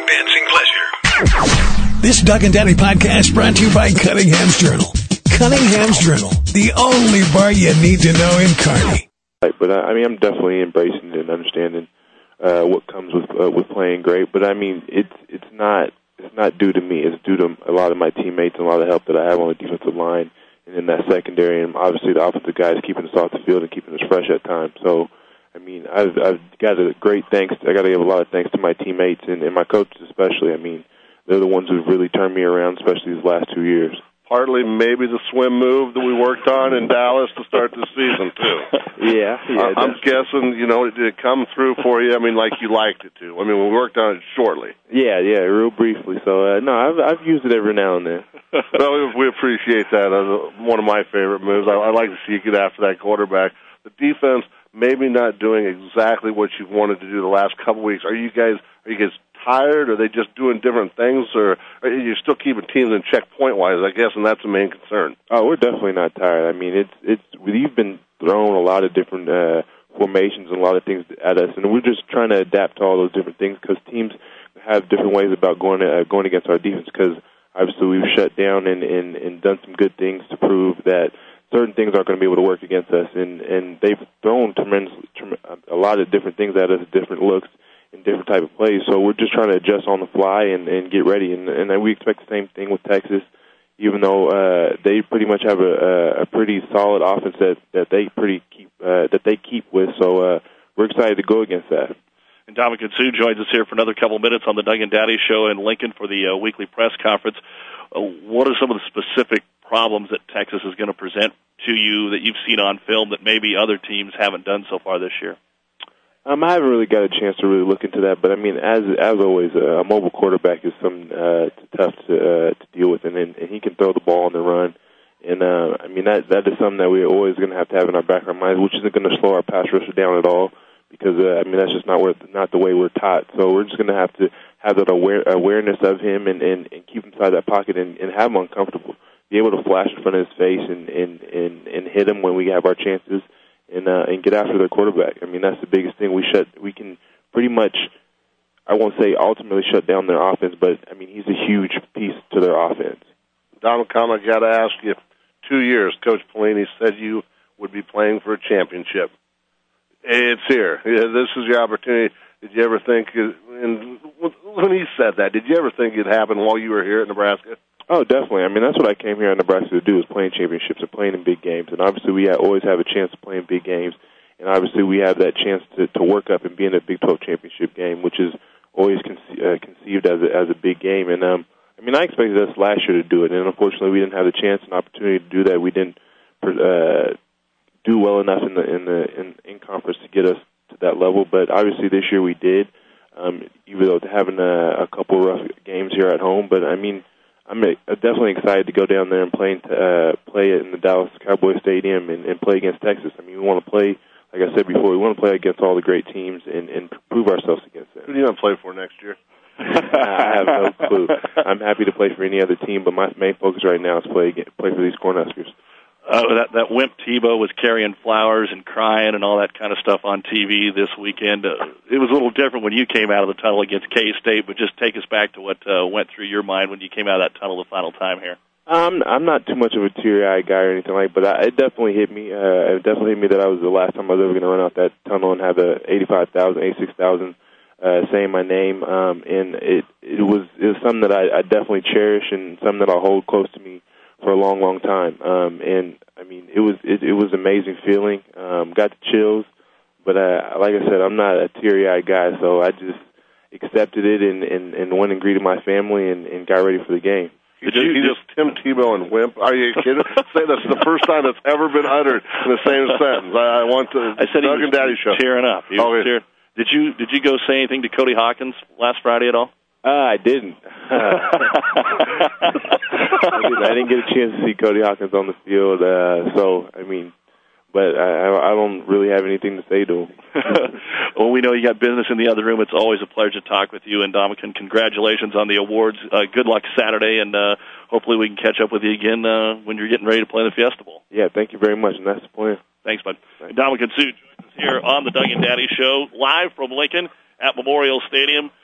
advancing pleasure. This Doug and Daddy podcast brought to you by Cunningham's Journal. Cunningham's Journal, the only bar you need to know in Kearney. Right, but I mean, I'm definitely embracing and understanding what comes with playing great. But I mean, it's not due to me. It's due to a lot of my teammates and a lot of help that I have on the defensive line and in that secondary, and obviously the offensive guys keeping us off the field and keeping us fresh at times. So, I mean, I've got a great thanks. I got to give a lot of thanks to my teammates and my coaches especially. I mean, they're the ones who've really turned me around, especially these last 2 years. Partly maybe the swim move that we worked on in Dallas to start the season, too. Yeah. I'm guessing, did it come through for you? I mean, like you liked it to. I mean, we worked on it shortly. Yeah, real briefly. So, no, I've used it every now and then. Well, we appreciate that. One of my favorite moves. I like to see you get after that quarterback. The defense maybe not doing exactly what you wanted to do the last couple weeks. Are you guys tired? Are they just doing different things, or are you still keeping teams in check point-wise, I guess, and that's the main concern? Oh, we're definitely not tired. I mean, we've been throwing a lot of different formations and a lot of things at us, and we're just trying to adapt to all those different things because teams have different ways about going against our defense because obviously we've shut down and done some good things to prove that certain things aren't going to be able to work against us, and they've thrown a lot of different things at us, different looks, and different type of plays. So we're just trying to adjust on the fly and get ready. And we expect the same thing with Texas, even though they pretty much have a pretty solid offense that they keep with. So we're excited to go against that. And Dominican Sue joins us here for another couple minutes on the Doug and Daddy Show in Lincoln for the weekly press conference. What are some of the specific problems that Texas is going to present to you that you've seen on film that maybe other teams haven't done so far this year? I haven't really got a chance to really look into that, but I mean, as always, a mobile quarterback is something tough to deal with, and he can throw the ball on the run, and I mean that is something that we're always going to have in our back of our minds, which isn't going to slow our pass rusher down at all, because I mean that's just not the way we're taught. So we're just going to have that awareness of him and keep him inside that pocket and have him uncomfortable, be able to flash in front of his face and hit him when we have our chances. And get after their quarterback. I mean, that's the biggest thing. We can pretty much, I won't say ultimately shut down their offense, but, I mean, he's a huge piece to their offense. Donald Kahn, I got to ask you, 2 years, Coach Pelini said you would be playing for a championship. It's here. This is your opportunity. Did you ever think, and when he said that, did you ever think it'd happen while you were here at Nebraska? Oh, definitely. I mean, that's what I came here in Nebraska to do, is playing championships and playing in big games. And obviously we always have a chance to play in big games. And obviously we have that chance to work up and be in a Big 12 championship game, which is always conceived as a big game. And, I mean, I expected us last year to do it. And unfortunately we didn't have the chance and opportunity to do that. We didn't do well enough in conference to get us to that level. But obviously this year we did, even though having a couple rough games here at home. But, I mean, I'm definitely excited to go down there and play it in the Dallas Cowboys Stadium and play against Texas. I mean, we want to play, like I said before, we want to play against all the great teams and prove ourselves against them. Who do you want to play for next year? I have no clue. I'm happy to play for any other team, but my main focus right now is play for these Cornhuskers. That wimp Tebow was carrying flowers and crying and all that kind of stuff on TV this weekend. It was a little different when you came out of the tunnel against K-State, but just take us back to what went through your mind when you came out of that tunnel the final time here. I'm not too much of a teary-eyed guy or anything like that, but it definitely hit me. It definitely hit me that I was the last time I was ever going to run out that tunnel and have 86,000 saying my name. And it was something that I definitely cherish and something that I'll hold close to me for a long, long time. And I mean, it was an amazing feeling. Got the chills, but like I said, I'm not a teary-eyed guy, so I just accepted it and went and greeted my family and got ready for the game. He just Tim Tebow and wimp. Are you kidding? Say that's the first time that's ever been uttered in the same sentence. I said Doug and Daddy Show. Tearing up. He was tearing. Did you go say anything to Cody Hawkins last Friday at all? I didn't. I didn't get a chance to see Cody Hawkins on the field, so, I mean, but I don't really have anything to say to him. Well, we know you got business in the other room. It's always a pleasure to talk with you. And, Dominican, congratulations on the awards. Good luck Saturday, and hopefully we can catch up with you again when you're getting ready to play in the Fiesta Bowl. Yeah, thank you very much, and that's the plan. Thanks, bud. Dominican Sue joins us here on the Doug and Daddy Show, live from Lincoln at Memorial Stadium.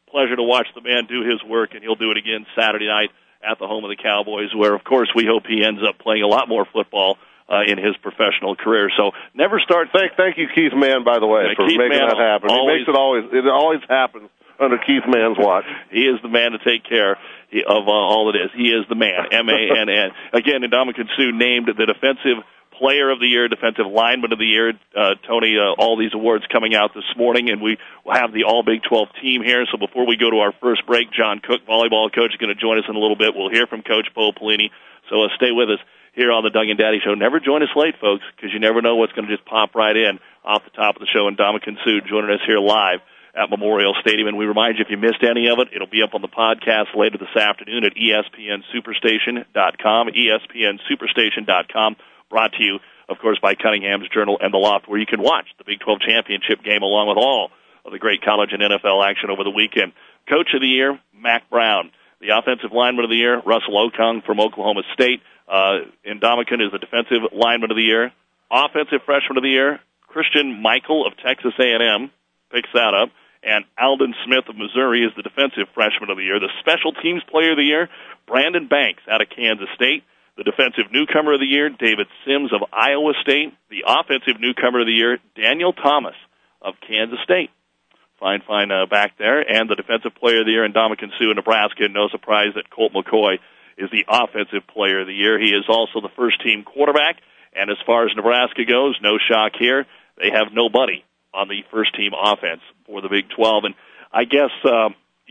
pleasure to watch the man do his work, and he'll do it again Saturday night at the home of the Cowboys, where, of course, we hope he ends up playing a lot more football in his professional career. So never start. Thank you, Keith Mann, by the way, for Keith making Mann that happen. He makes it always happens under Keith Mann's watch. He is the man to take care of all it is. He is the man, M-A-N-N. Again, Ndamukong Suh named the Defensive Player of the Year, Defensive Lineman of the Year. Tony, all these awards coming out this morning, and we will have the All Big 12 team here. So before we go to our first break, John Cook, volleyball coach, is going to join us in a little bit. We'll hear from Coach Bo Pelini. So stay with us here on the Doug and Daddy Show. Never join us late, folks, because you never know what's going to just pop right in off the top of the show. And Ndamukong Suh joining us here live at Memorial Stadium. And we remind you, if you missed any of it, it'll be up on the podcast later this afternoon at ESPNSuperstation.com, ESPNSuperstation.com, brought to you, of course, by Cunningham's Journal and The Loft, where you can watch the Big 12 championship game along with all of the great college and NFL action over the weekend. Coach of the Year, Mack Brown. The Offensive Lineman of the Year, Russell Okung from Oklahoma State. Ndamukong is the Defensive Lineman of the Year. Offensive Freshman of the Year, Christian Michael of Texas A&M picks that up. And Aldon Smith of Missouri is the Defensive Freshman of the Year. The Special Teams Player of the Year, Brandon Banks out of Kansas State. The Defensive Newcomer of the Year, David Sims of Iowa State. The Offensive Newcomer of the Year, Daniel Thomas of Kansas State. Fine back there. And the Defensive Player of the Year, Ndamukong Suh of Nebraska. No surprise that Colt McCoy is the Offensive Player of the Year. He is also the first-team quarterback. And as far as Nebraska goes, no shock here. They have nobody on the first-team offense for the Big 12. And I guess I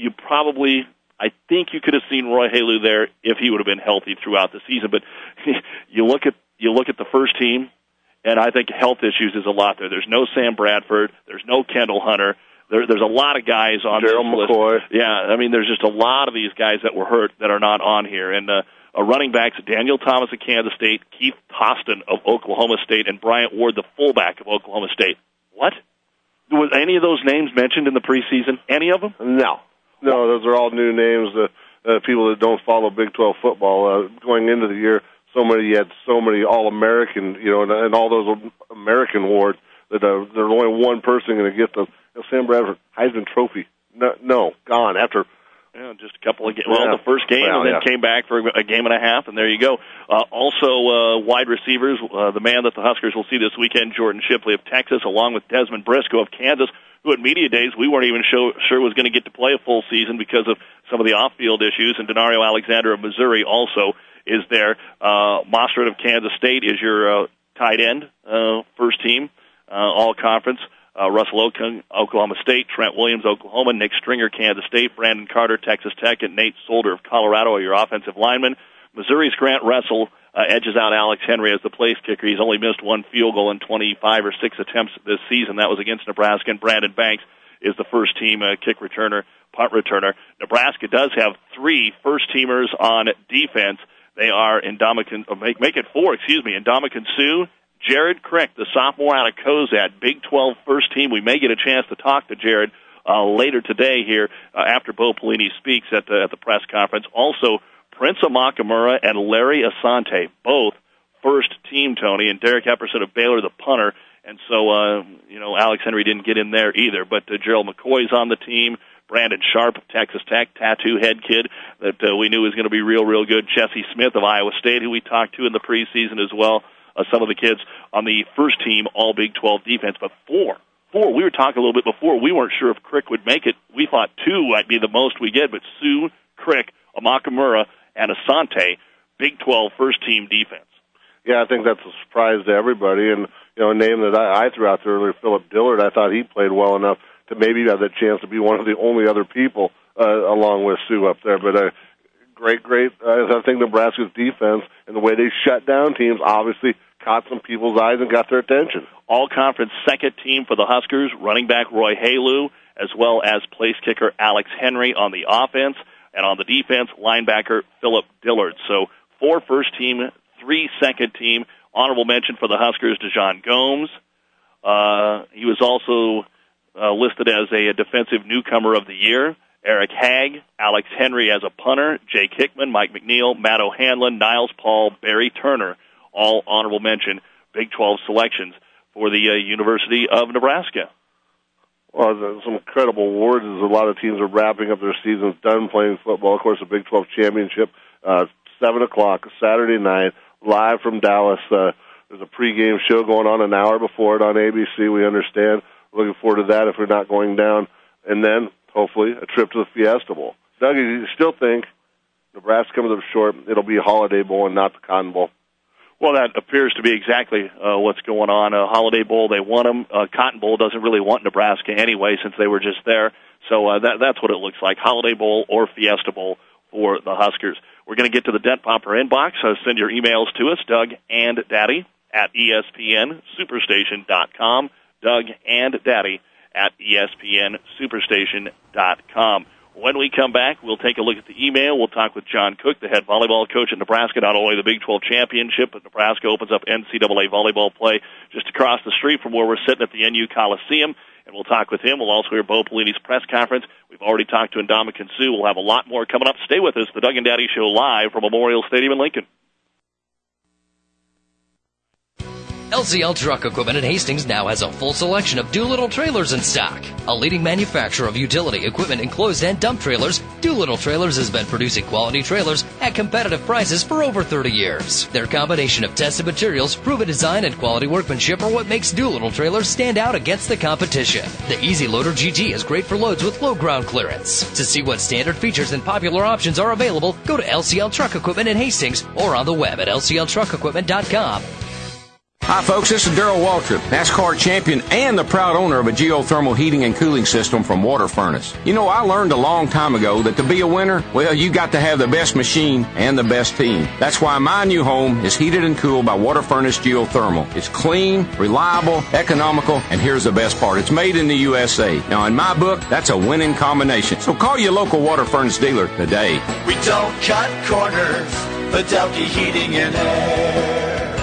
think you could have seen Roy Halu there if he would have been healthy throughout the season. But you look at the first team, and I think health issues is a lot there. There's no Sam Bradford. There's no Kendall Hunter. There's a lot of guys on Gerald this list. McCoy. Yeah, I mean, there's just a lot of these guys that were hurt that are not on here. And running backs, Daniel Thomas of Kansas State, Keith Toston of Oklahoma State, and Bryant Ward, the fullback of Oklahoma State. What? Was any of those names mentioned in the preseason? Any of them? No, those are all new names. People that don't follow Big 12 football going into the year. You had so many All-American, and all those American awards that there's only one person going to get the Sam Bradford Heisman Trophy. No, gone after. Yeah, just a couple of games. Well, the first game, and then came back for a game and a half, and there you go. Also, wide receivers, the man that the Huskers will see this weekend, Jordan Shipley of Texas, along with Desmond Briscoe of Kansas, who at media days we weren't even sure was going to get to play a full season because of some of the off-field issues, and Denario Alexander of Missouri also is there. Mostert of Kansas State is your tight end, first team, all-conference. Russell Okung, Oklahoma State, Trent Williams, Oklahoma, Nick Stringer, Kansas State, Brandon Carter, Texas Tech, and Nate Solder of Colorado are your offensive linemen. Missouri's Grant Russell edges out Alex Henry as the place kicker. He's only missed one field goal in 25 or 6 attempts this season. That was against Nebraska, and Brandon Banks is the first-team kick returner, punt returner. Nebraska does have 3 first-teamers on defense. They are Ndamukong Suh, Jared Crick, the sophomore out of Cozad, Big 12 first team. We may get a chance to talk to Jared later today here after Bo Pelini speaks at the press conference. Also, Prince Amakamura and Larry Asante, both first team, Tony, and Derek Epperson of Baylor, the punter. And so, Alex Henry didn't get in there either. But Gerald McCoy's on the team. Brandon Sharp of Texas Tech, tattoo head kid that we knew was going to be real good. Jesse Smith of Iowa State, who we talked to in the preseason as well. Some of the kids on the first team, all Big 12 defense, but 4. We were talking a little bit before. We weren't sure if Crick would make it. We thought 2 might be the most we get, but Suh, Crick, Amakamura, and Asante, Big 12 first team defense. Yeah, I think that's a surprise to everybody. And, a name that I threw out there earlier, Philip Dillard, I thought he played well enough to maybe have that chance to be one of the only other people along with Suh up there. But great. I think Nebraska's defense and the way they shut down teams obviously caught some people's eyes and got their attention. All-conference second team for the Huskers, running back Roy Halu, as well as place kicker Alex Henry on the offense, and on the defense, linebacker Philip Dillard. So 4 first team, 3 second team. Honorable mention for the Huskers, DeJon Gomes. He was also listed as a defensive newcomer of the year. Eric Hagg, Alex Henry as a punter, Jake Hickman, Mike McNeil, Matt O'Hanlon, Niles Paul, Barry Turner, all honorable mention Big 12 selections for the University of Nebraska. Well, some incredible awards as a lot of teams are wrapping up their seasons, done playing football. Of course, the Big 12 Championship, 7 o'clock, Saturday night, live from Dallas. There's a pregame show going on an hour before it on ABC, we understand. Looking forward to that if we're not going down. And then, hopefully, a trip to the Fiesta Bowl. Doug, you still think Nebraska comes up short, it'll be a Holiday Bowl and not the Cotton Bowl? Well, that appears to be exactly what's going on. Holiday Bowl, they want them. Cotton Bowl doesn't really want Nebraska anyway since they were just there. So that's what it looks like, Holiday Bowl or Fiesta Bowl for the Huskers. We're going to get to the Dent Popper inbox. Send your emails to us, Doug and Daddy at ESPNSuperstation.com, Doug and Daddy at ESPNSuperstation.com. When we come back, we'll take a look at the email. We'll talk with John Cook, the head volleyball coach at Nebraska, not only the Big 12 Championship, but Nebraska opens up NCAA volleyball play just across the street from where we're sitting at the NU Coliseum, and we'll talk with him. We'll also hear Bo Pelini's press conference. We've already talked to Ndamukong Suh. We'll have a lot more coming up. Stay with us. The Doug and Daddy Show live from Memorial Stadium in Lincoln. LCL Truck Equipment in Hastings now has a full selection of Doolittle trailers in stock. A leading manufacturer of utility equipment enclosed and dump trailers, Doolittle Trailers has been producing quality trailers at competitive prices for over 30 years. Their combination of tested materials, proven design, and quality workmanship are what makes Doolittle Trailers stand out against the competition. The Easy Loader GT is great for loads with low ground clearance. To see what standard features and popular options are available, go to LCL Truck Equipment in Hastings or on the web at lcltruckequipment.com. Hi folks, this is Darrell Waltrip, NASCAR champion and the proud owner of a geothermal heating and cooling system from Water Furnace. You know, I learned a long time ago that to be a winner, well, you got to have the best machine and the best team. That's why my new home is heated and cooled by Water Furnace Geothermal. It's clean, reliable, economical, and here's the best part, it's made in the USA. Now in my book, that's a winning combination. So call your local Water Furnace dealer today. We don't cut corners, Fidelity Heating and Air.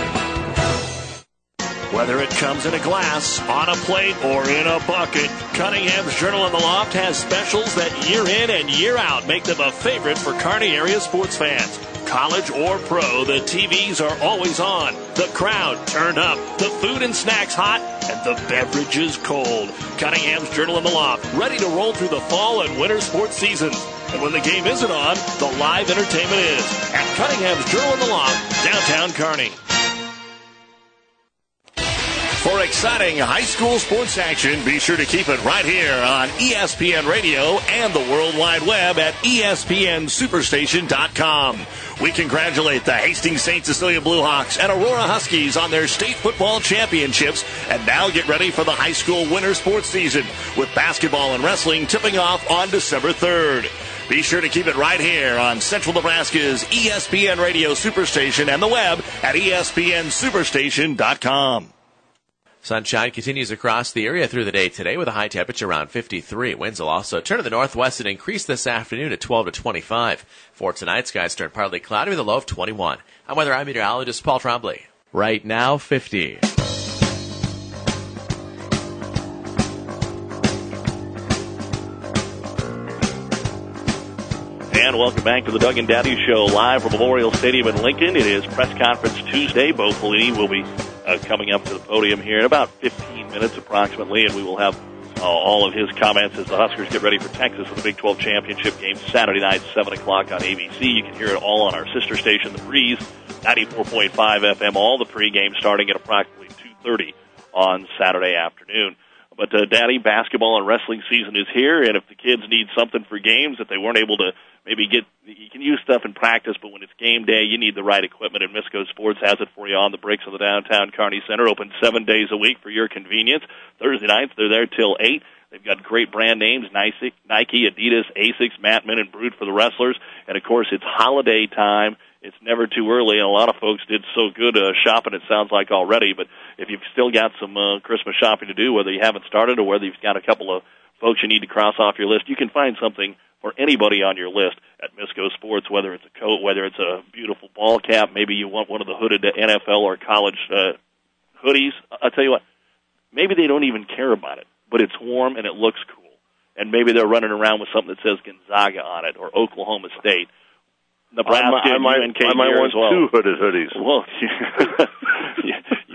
Whether it comes in a glass, on a plate, or in a bucket, Cunningham's Journal in the Loft has specials that year in and year out make them a favorite for Kearney area sports fans. College or pro, the TVs are always on, the crowd turned up, the food and snacks hot, and the beverages cold. Cunningham's Journal in the Loft, ready to roll through the fall and winter sports seasons. And when the game isn't on, the live entertainment is at Cunningham's Journal in the Loft, downtown Kearney. For exciting high school sports action, be sure to keep it right here on ESPN Radio and the World Wide Web at ESPNSuperstation.com. We congratulate the Hastings St. Cecilia Bluehawks and Aurora Huskies on their state football championships, and now get ready for the high school winter sports season with basketball and wrestling tipping off on December 3rd. Be sure to keep it right here on Central Nebraska's ESPN Radio Superstation and the web at ESPNSuperstation.com. Sunshine continues across the area through the day today with a high temperature around 53. Winds will also turn to the northwest and increase this afternoon at 12 to 25. For tonight, skies turn partly cloudy with a low of 21. I'm weather meteorologist Paul Trombley. Right now, 50. And welcome back to the Doug and Daddy Show live from Memorial Stadium in Lincoln. It is Press Conference Tuesday. Bo Pelini will be coming up to the podium here in about 15 minutes approximately, and we will have all of his comments as the Huskers get ready for Texas for the Big 12 Championship game Saturday night, 7 o'clock on ABC. You can hear it all on our sister station, The Breeze, 94.5 FM, all the pregame starting at approximately 2:30 on Saturday afternoon. But, Daddy, basketball and wrestling season is here, and if the kids need something for games that they weren't able to maybe get, you can use stuff in practice, but when it's game day, you need the right equipment, and Misco Sports has it for you on the bricks of the downtown Kearney Center, open 7 days a week for your convenience. Thursday nights, they're there till 8. They've got great brand names, Nike, Adidas, Asics, Mattman, and Brood for the wrestlers. And, of course, it's holiday time. It's never too early, and a lot of folks did so good shopping, it sounds like, already. But if you've still got some Christmas shopping to do, whether you haven't started or whether you've got a couple of folks you need to cross off your list, you can find something for anybody on your list at Misco Sports, whether it's a coat, whether it's a beautiful ball cap, maybe you want one of the hooded NFL or college hoodies. I'll tell you what, maybe they don't even care about it, but it's warm and it looks cool. And maybe they're running around with something that says Gonzaga on it or Oklahoma State. Nebraska, I might want as well. 2 hooded hoodies. Well, you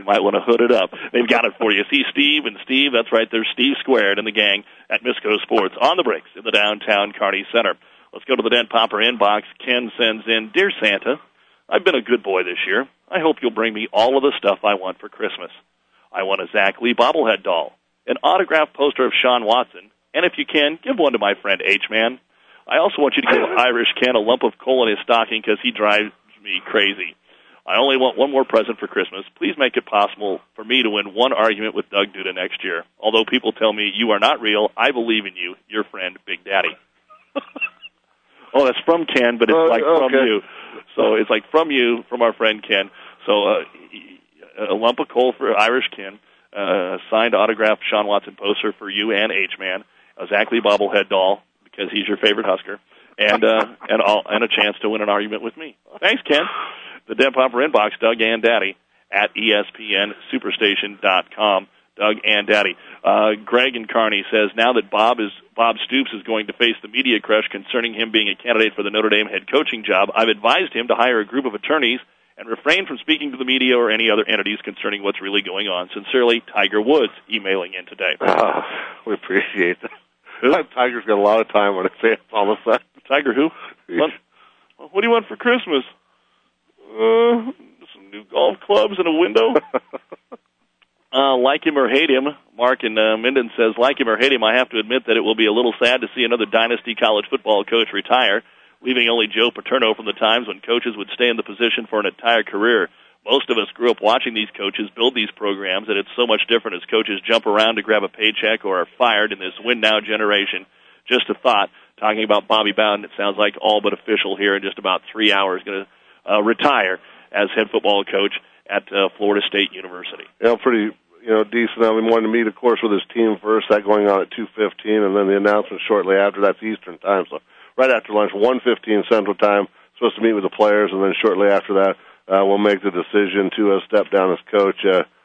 might want to hood it up. They've got it for you. See Steve and Steve, that's right, there's Steve Squared and the gang at Misco Sports on the bricks in the downtown Kearney Center. Let's go to the Dent Popper inbox. Ken sends in, Dear Santa, I've been a good boy this year. I hope you'll bring me all of the stuff I want for Christmas. I want a Zach Lee bobblehead doll, an autographed poster of Sean Watson, and if you can, give one to my friend H-Man. I also want you to give Irish Ken a lump of coal in his stocking because he drives me crazy. I only want one more present for Christmas. Please make it possible for me to win one argument with Doug Duda next year. Although people tell me you are not real, I believe in you. Your friend, Big Daddy. Oh, that's from Ken, but it's from you. So it's like from you, from our friend Ken. So a lump of coal for Irish Ken, signed autographed Sean Watson poster for you and H-Man, a Zach Lee bobblehead doll because he's your favorite Husker, and a chance to win an argument with me. Thanks, Ken. The Dent Popper inbox, Doug and Daddy at ESPNSuperstation.com. Doug and Daddy. Greg in Kearney says, now that Bob Stoops is going to face the media crush concerning him being a candidate for the Notre Dame head coaching job, I've advised him to hire a group of attorneys and refrain from speaking to the media or any other entities concerning what's really going on. Sincerely, Tiger Woods, emailing in today. We appreciate that. Tiger's got a lot of time on his hands all of a sudden. Tiger who? What do you want for Christmas? Some new golf clubs and a window. Like him or hate him, Mark in Minden says, like him or hate him, I have to admit that it will be a little sad to see another dynasty college football coach retire, leaving only Joe Paterno from the times when coaches would stay in the position for an entire career. Most of us grew up watching these coaches build these programs, and it's so much different as coaches jump around to grab a paycheck or are fired in this win-now generation. Just a thought, talking about Bobby Bowden, it sounds like all but official here in just about 3 hours, going to retire as head football coach at Florida State University. Yeah, pretty decent. I mean, wanted to meet, of course, with his team first, that going on at 2:15, and then the announcement shortly after. That's Eastern time, so right after lunch, 1:15 Central time, supposed to meet with the players, and then shortly after that, we'll make the decision to step down as coach.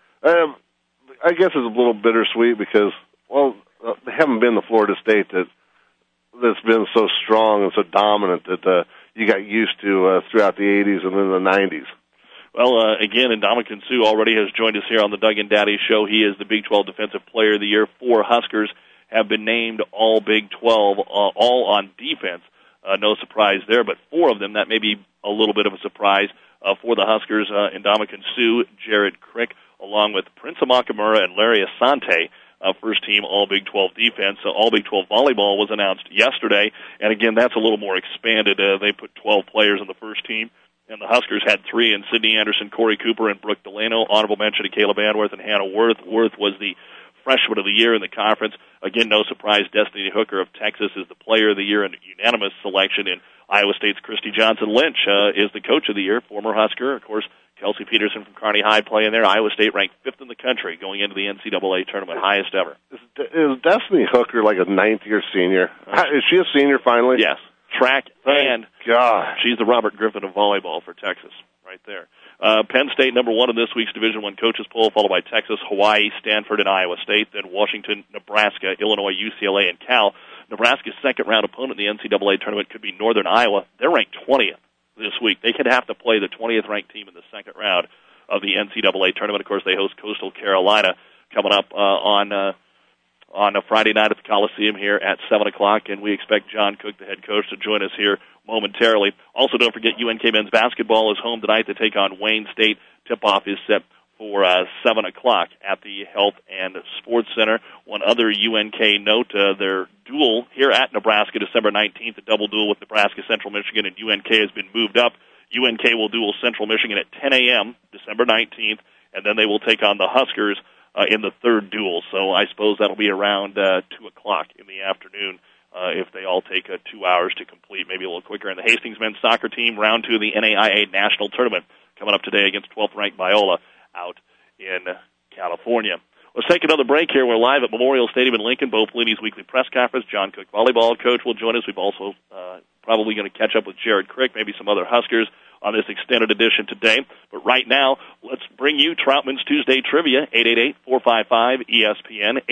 I guess it's a little bittersweet because, they haven't been the Florida State that's been so strong and so dominant that you got used to throughout the 80s and then the 90s. Well, again, Ndamukong Suh already has joined us here on the Doug and Daddy Show. He is the Big 12 Defensive Player of the Year. 4 Huskers have been named all Big 12, all on defense. No surprise there, but 4 of them, that may be a little bit of a surprise for the Huskers. Ndamukong Suh, Jared Crick, along with Prince Amakamura and Larry Asante, first team all Big 12 defense. All Big 12 volleyball was announced yesterday, and again, that's a little more expanded. They put 12 players on the first team. And the Huskers had 3 in Sydney Anderson, Corey Cooper, and Brooke Delano. Honorable mention to Caleb Anworth and Hannah Worth. Worth was the Freshman of the Year in the conference. Again, no surprise, Destiny Hooker of Texas is the Player of the Year in unanimous selection. And Iowa State's Christy Johnson-Lynch is the Coach of the Year, former Husker. Of course, Kelsey Peterson from Kearney High playing there. Iowa State ranked 5th in the country going into the NCAA tournament, highest ever. Is Destiny Hooker like a 9th-year senior? Is she a senior finally? Yes. Track, and God, she's the Robert Griffin of volleyball for Texas, right there. Penn State, number 1 in this week's Division I coaches poll, followed by Texas, Hawaii, Stanford, and Iowa State. Then Washington, Nebraska, Illinois, UCLA, and Cal. Nebraska's second-round opponent in the NCAA tournament could be Northern Iowa. They're ranked 20th this week. They could have to play the 20th-ranked team in the second round of the NCAA tournament. Of course, they host Coastal Carolina coming up on a Friday night at the Coliseum here at 7 o'clock, and we expect John Cook, the head coach, to join us here momentarily. Also, don't forget UNK men's basketball is home tonight to take on Wayne State. Tip-off is set for 7 o'clock at the Health and Sports Center. One other UNK note, their duel here at Nebraska, December 19th, a double duel with Nebraska, Central Michigan, and UNK has been moved up. UNK will duel Central Michigan at 10 a.m., December 19th, and then they will take on the Huskers in the third duel. So I suppose that'll be around 2 o'clock in the afternoon if they all take 2 hours to complete, maybe a little quicker. And the Hastings men's soccer team, round 2 of the NAIA National Tournament, coming up today against 12th-ranked Biola out in California. Let's take another break here. We're live at Memorial Stadium in Lincoln, Bo Pelini's weekly press conference. John Cook, volleyball coach, will join us. We've also probably going to catch up with Jared Crick, maybe some other Huskers on this extended edition today. But right now, let's bring you Troutman's Tuesday Trivia, 888-455-ESPN,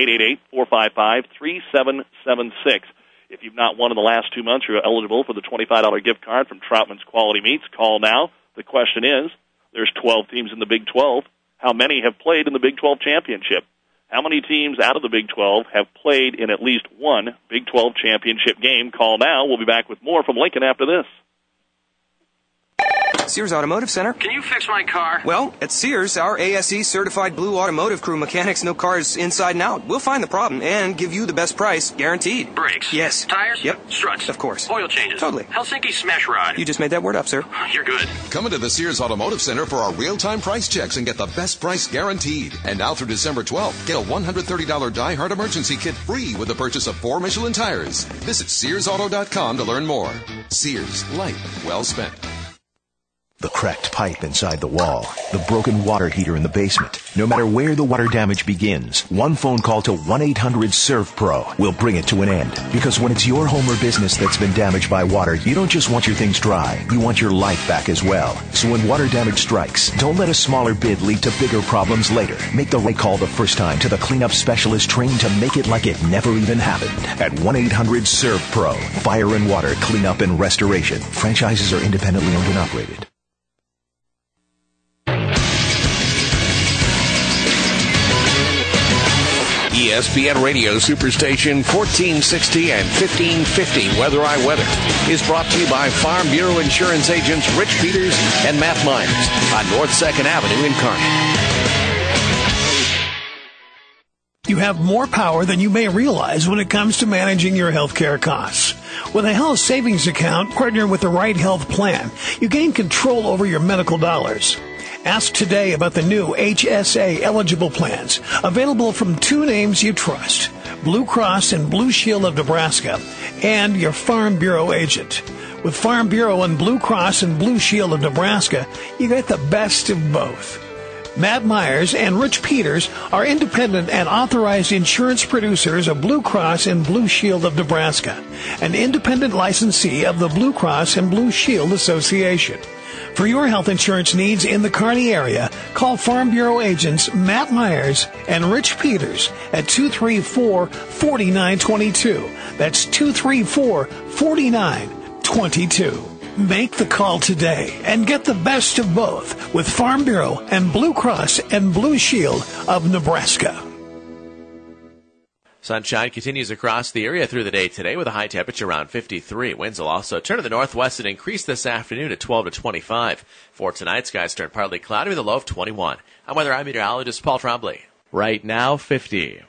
888-455-3776. If you've not won in the last 2 months, you're eligible for the $25 gift card from Troutman's Quality Meats. Call now. The question is, there's 12 teams in the Big 12. how many have played in the Big 12 championship. How many teams out of the Big 12 have played in at least one Big 12 championship game? Call now. We'll be back with more from Lincoln after this. Sears Automotive Center. Can you fix my car? Well, at Sears, our ASE certified blue automotive crew mechanics know cars inside and out. We'll find the problem and give you the best price, guaranteed. Brakes? Yes. Tires? Yep. Struts? Of course. Oil changes? Totally. Helsinki smash rod? You just made that word up, sir. You're good. Come into the Sears Automotive Center for our real-time price checks and get the best price guaranteed. And now through December 12th, get a $130 Die Hard emergency kit free with the purchase of 4 Michelin tires. Visit SearsAuto.com to learn more. Sears, light well spent. The cracked pipe inside the wall, the broken water heater in the basement. No matter where the water damage begins, one phone call to 1-800-SERVPRO will bring it to an end. Because when it's your home or business that's been damaged by water, you don't just want your things dry, you want your life back as well. So when water damage strikes, don't let a smaller bid lead to bigger problems later. Make the right call the first time to the cleanup specialist trained to make it like it never even happened. At 1-800-SERVPRO. Fire and water, cleanup and restoration. Franchises are independently owned and operated. ESPN Radio Superstation 1460 and 1550 Weather I Weather is brought to you by Farm Bureau Insurance agents Rich Peters and Matt Myers on North 2nd Avenue in Kearney. You have more power than you may realize when it comes to managing your healthcare costs. With a health savings account partnered with the right health plan, you gain control over your medical dollars. Ask today about the new HSA eligible plans, available from 2 names you trust, Blue Cross and Blue Shield of Nebraska, and your Farm Bureau agent. With Farm Bureau and Blue Cross and Blue Shield of Nebraska, you get the best of both. Matt Myers and Rich Peters are independent and authorized insurance producers of Blue Cross and Blue Shield of Nebraska, an independent licensee of the Blue Cross and Blue Shield Association. For your health insurance needs in the Kearney area, call Farm Bureau agents Matt Myers and Rich Peters at 234-4922. That's 234-4922. Make the call today and get the best of both with Farm Bureau and Blue Cross and Blue Shield of Nebraska. Sunshine continues across the area through the day today with a high temperature around 53. Winds will also turn to the northwest and increase this afternoon at 12 to 25. For tonight, skies turn partly cloudy with a low of 21. I'm meteorologist Paul Trombley. Right now, 50.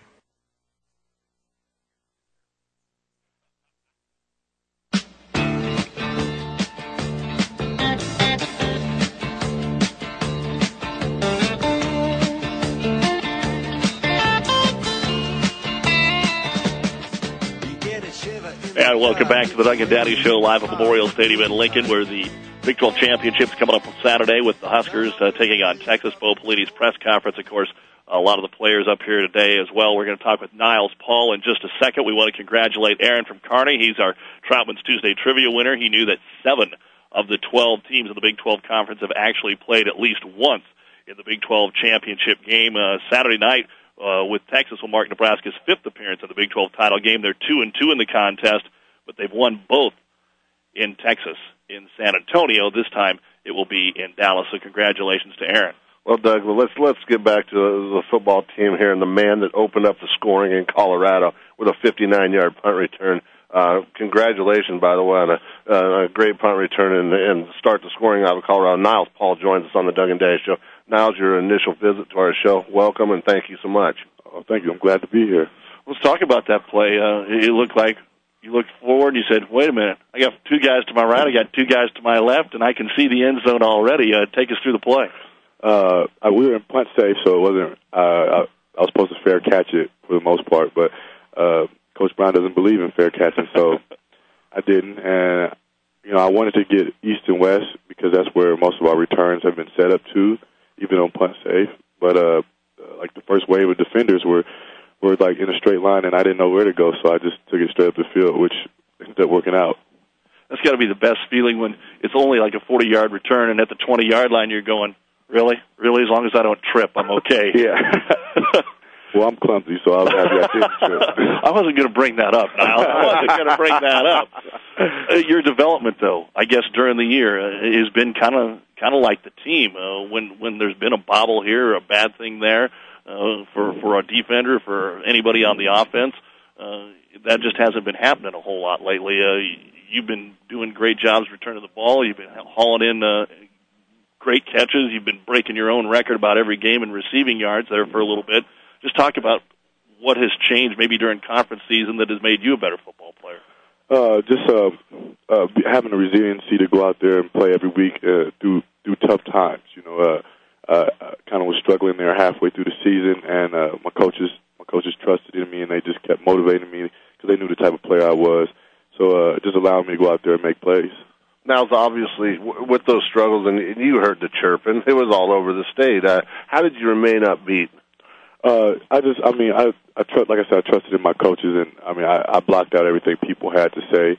And welcome back to the Doug and Daddy Show live at Memorial Stadium in Lincoln, where the Big 12 Championship's coming up on Saturday with the Huskers taking on Texas. Bo Pelini's press conference, of course, a lot of the players up here today as well. We're going to talk with Niles Paul in just a second. We want to congratulate Aaron from Kearney. He's our Troutman's Tuesday Trivia winner. He knew that 7 of the 12 teams in the Big 12 Conference have actually played at least once in the Big 12 Championship game. Saturday night, with Texas will mark Nebraska's 5th appearance in the Big 12 title game. They're 2-2 in the contest, but they've won both in Texas, in San Antonio. This time it will be in Dallas. So congratulations to Aaron. Well, Doug, let's get back to the football team here and the man that opened up the scoring in Colorado with a 59-yard punt return. Congratulations, by the way, on a great punt return and start the scoring out of Colorado. Niles Paul joins us on the Doug and Daddy Show. Niles, your initial visit to our show. Welcome, and thank you so much. Oh, thank you. I'm glad to be here. Let's talk about that play. It looked like you looked forward and you said, wait a minute, I got 2 guys to my right, I got 2 guys to my left, and I can see the end zone already. Take us through the play. We were in punt safe, so it wasn't. I was supposed to fair catch it for the most part, but Coach Brown doesn't believe in fair catching, so I didn't. And I wanted to get east and west because that's where most of our returns have been set up to, even on punt safe. But like the first wave of defenders were like in a straight line, and I didn't know where to go, so I just took it straight up the field, which ended up working out. That's got to be the best feeling when it's only like a 40-yard return, and at the 20-yard line you're going, really? Really? As long as I don't trip, I'm okay. Yeah. Well, I'm clumsy, so I was happy I didn't trip. I wasn't going to bring that up, Niles. I wasn't going to bring that up. Your development, though, I guess during the year, has been kind kind of like the team. When there's been a bobble here, a bad thing there for a defender, for anybody on the offense, that just hasn't been happening a whole lot lately. You've been doing great jobs returning the ball. You've been hauling in great catches. You've been breaking your own record about every game in receiving yards there for a little bit. Just talk about what has changed maybe during conference season that has made you a better football player. Just having the resiliency to go out there and play every week through tough times. Kind of was struggling there halfway through the season, and my coaches trusted in me, and they just kept motivating me because they knew the type of player I was. So just allowing me to go out there and make plays. Now, obviously, with those struggles, and you heard the chirping, it was all over the state. How did you remain upbeat? I trust, like I said, I trusted in my coaches, and I blocked out everything people had to say.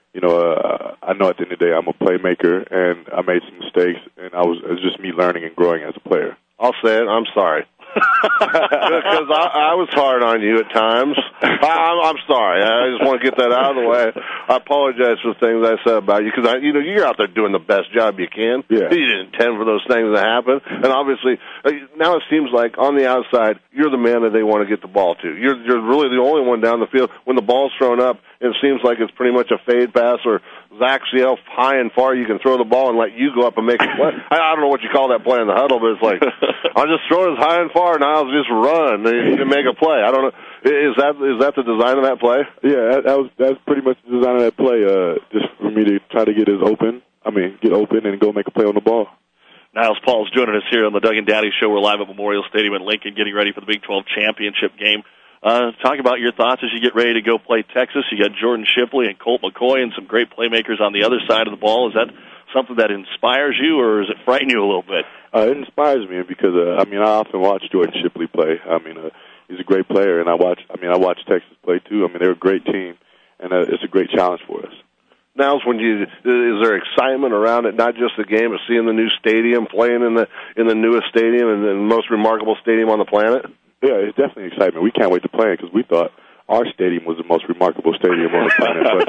I know at the end of the day I'm a playmaker, and I made some mistakes, and it was just me learning and growing as a player. I'll say it. I'm sorry. Because I was hard on you at times. I'm sorry. I just want to get that out of the way. I apologize for the things I said about you because you're out there doing the best job you can. Yeah. You didn't intend for those things to happen, and obviously now it seems like on the outside you're the man that they want to get the ball to. You're really the only one down the field when the ball's thrown up. It seems like it's pretty much a fade pass or Zach Ciel high and far. You can throw the ball and let you go up and make a play. I don't know what you call that play in the huddle, but it's like I'll just throw it as high and far, and I'll just run and make a play. I don't know. Is that the design of that play? Yeah, that's pretty much the design of that play. Just for me to try to get open and go make a play on the ball. Niles Paul's joining us here on the Doug and Daddy Show. We're live at Memorial Stadium in Lincoln, getting ready for the Big 12 championship game. Talk about your thoughts as you get ready to go play Texas. You got Jordan Shipley and Colt McCoy and some great playmakers on the other side of the ball. Is that something that inspires you, or does it frighten you a little bit? It inspires me because I often watch Jordan Shipley play. He's a great player, and I watch Texas play too. They're a great team, and it's a great challenge for us. Now, is there excitement around it? Not just the game, but seeing the new stadium, playing in the newest stadium and the most remarkable stadium on the planet. Yeah, it's definitely excitement. We can't wait to play it because we thought our stadium was the most remarkable stadium on the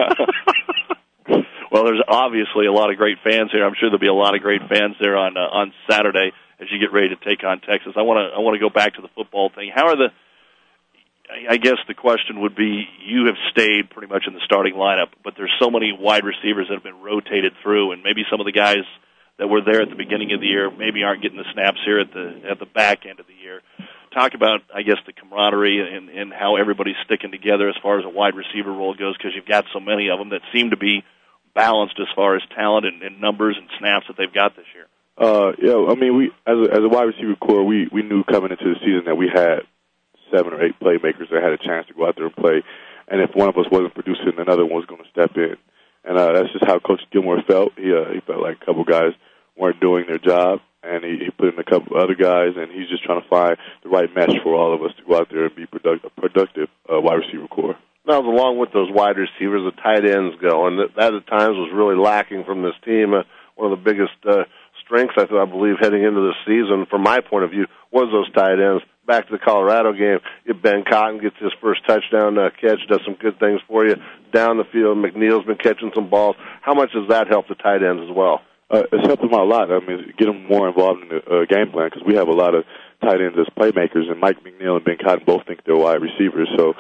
planet. Well, there's obviously a lot of great fans here. I'm sure there'll be a lot of great fans there on Saturday as you get ready to take on Texas. I want to go back to the football thing. I guess the question would be, you have stayed pretty much in the starting lineup, but there's so many wide receivers that have been rotated through, and maybe some of the guys that were there at the beginning of the year maybe aren't getting the snaps here at the back end of the year. Talk about, I guess, the camaraderie and how everybody's sticking together as far as a wide receiver role goes, because you've got so many of them that seem to be balanced as far as talent and numbers and snaps that they've got this year. We as a wide receiver core, we knew coming into the season that we had 7 or 8 playmakers that had a chance to go out there and play, and if one of us wasn't producing, another one was going to step in, and that's just how Coach Gilmore felt. He felt like a couple guys weren't doing their job, and he put in a couple other guys, and he's just trying to find the right mesh for all of us to go out there and be productive wide receiver core. Now, along with those wide receivers, the tight ends go, and that at times was really lacking from this team. One of the biggest strengths, I believe, heading into this season, from my point of view, was those tight ends. Back to the Colorado game, Ben Cotton gets his first touchdown catch, does some good things for you. Down the field, McNeil's been catching some balls. How much does that help the tight ends as well? It's helped them out a lot. Get them more involved in the game plan because we have a lot of tight ends as playmakers, and Mike McNeil and Ben Cotton both think they're wide receivers. So,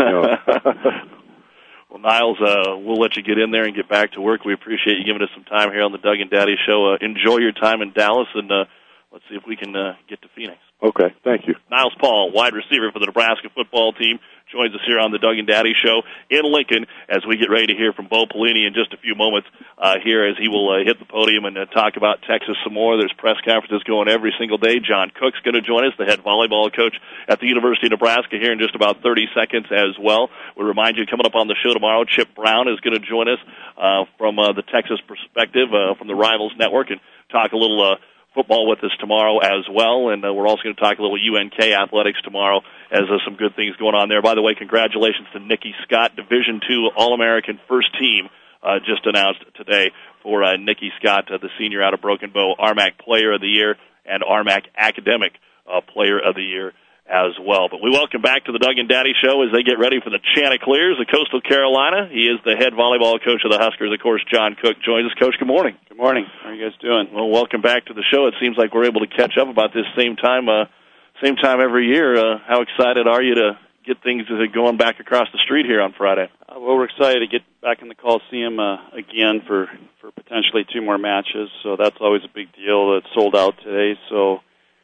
Well, Niles, we'll let you get in there and get back to work. We appreciate you giving us some time here on the Doug and Daddy Show. Enjoy your time in Dallas, and let's see if we can get to Phoenix. Okay, thank you. Niles Paul, wide receiver for the Nebraska football team, joins us here on the Doug and Daddy Show in Lincoln as we get ready to hear from Bo Pelini in just a few moments here as he will hit the podium and talk about Texas some more. There's press conferences going every single day. John Cook's going to join us, the head volleyball coach at the University of Nebraska, here in just about 30 seconds as well. We remind you, coming up on the show tomorrow, Chip Brown is going to join us from the Texas perspective from the Rivals Network and talk a little football with us tomorrow as well, and we're also going to talk a little UNK athletics tomorrow as some good things going on there. By the way, congratulations to Nikki Scott, Division II All-American First Team, just announced today for Nikki Scott, the senior out of Broken Bow, RMAC Player of the Year and RMAC Academic Player of the Year as well. But we welcome back to the Doug and Daddy Show as they get ready for the Chanticleers of Coastal Carolina. He is the head volleyball coach of the Huskers. Of course, John Cook joins us. Coach, good morning. Good morning. How are you guys doing? Well, welcome back to the show. It seems like we're able to catch up about this same time every year. How excited are you to get things going back across the street here on Friday? Well, we're excited to get back in the Coliseum again for potentially 2 more matches, so that's always a big deal. It's sold out today, so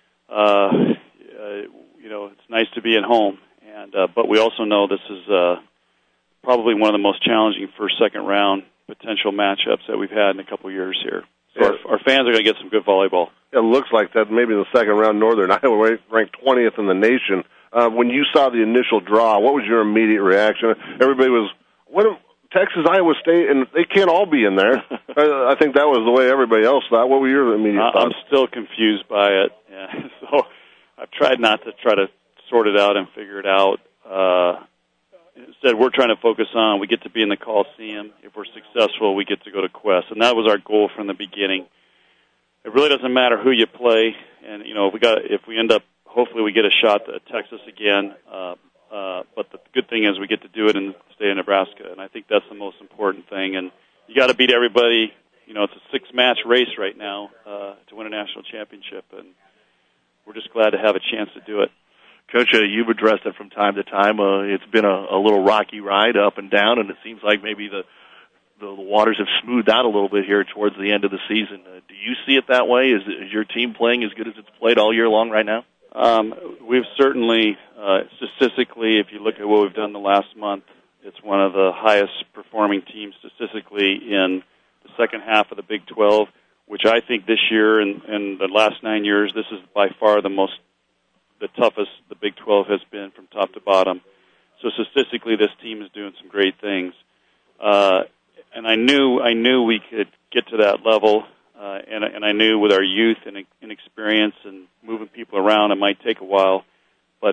it's nice to be at home. And but we also know this is probably one of the most challenging first, second round potential matchups that we've had in a couple of years here. So our fans are going to get some good volleyball. It looks like that. Maybe in the second round, Northern Iowa ranked 20th in the nation. When you saw the initial draw, what was your immediate reaction? Everybody was, Texas, Iowa State, and they can't all be in there. I think that was the way everybody else thought. What were your immediate thoughts? I'm still confused by it. Yeah. So I've tried not to try to sort it out and figure it out. Instead, we're trying to focus on we get to be in the Coliseum. If we're successful, we get to go to Quest. And that was our goal from the beginning. It really doesn't matter who you play. And, if we end up, hopefully we get a shot at Texas again. But the good thing is we get to do it in the state of Nebraska. And I think that's the most important thing. And you got to beat everybody. It's a 6-match race right now to win a national championship. And we're just glad to have a chance to do it. Coach, you've addressed it from time to time. It's been a little rocky ride up and down, and it seems like maybe the waters have smoothed out a little bit here towards the end of the season. Do you see it that way? Is your team playing as good as it's played all year long right now? We've certainly, statistically, if you look at what we've done the last month, it's one of the highest performing teams statistically in the second half of the Big 12, which I think this year and the last 9 years, this is by far the toughest the Big 12 has been from top to bottom. So statistically, this team is doing some great things. And I knew we could get to that level, and I knew with our youth and inexperience and moving people around, it might take a while. But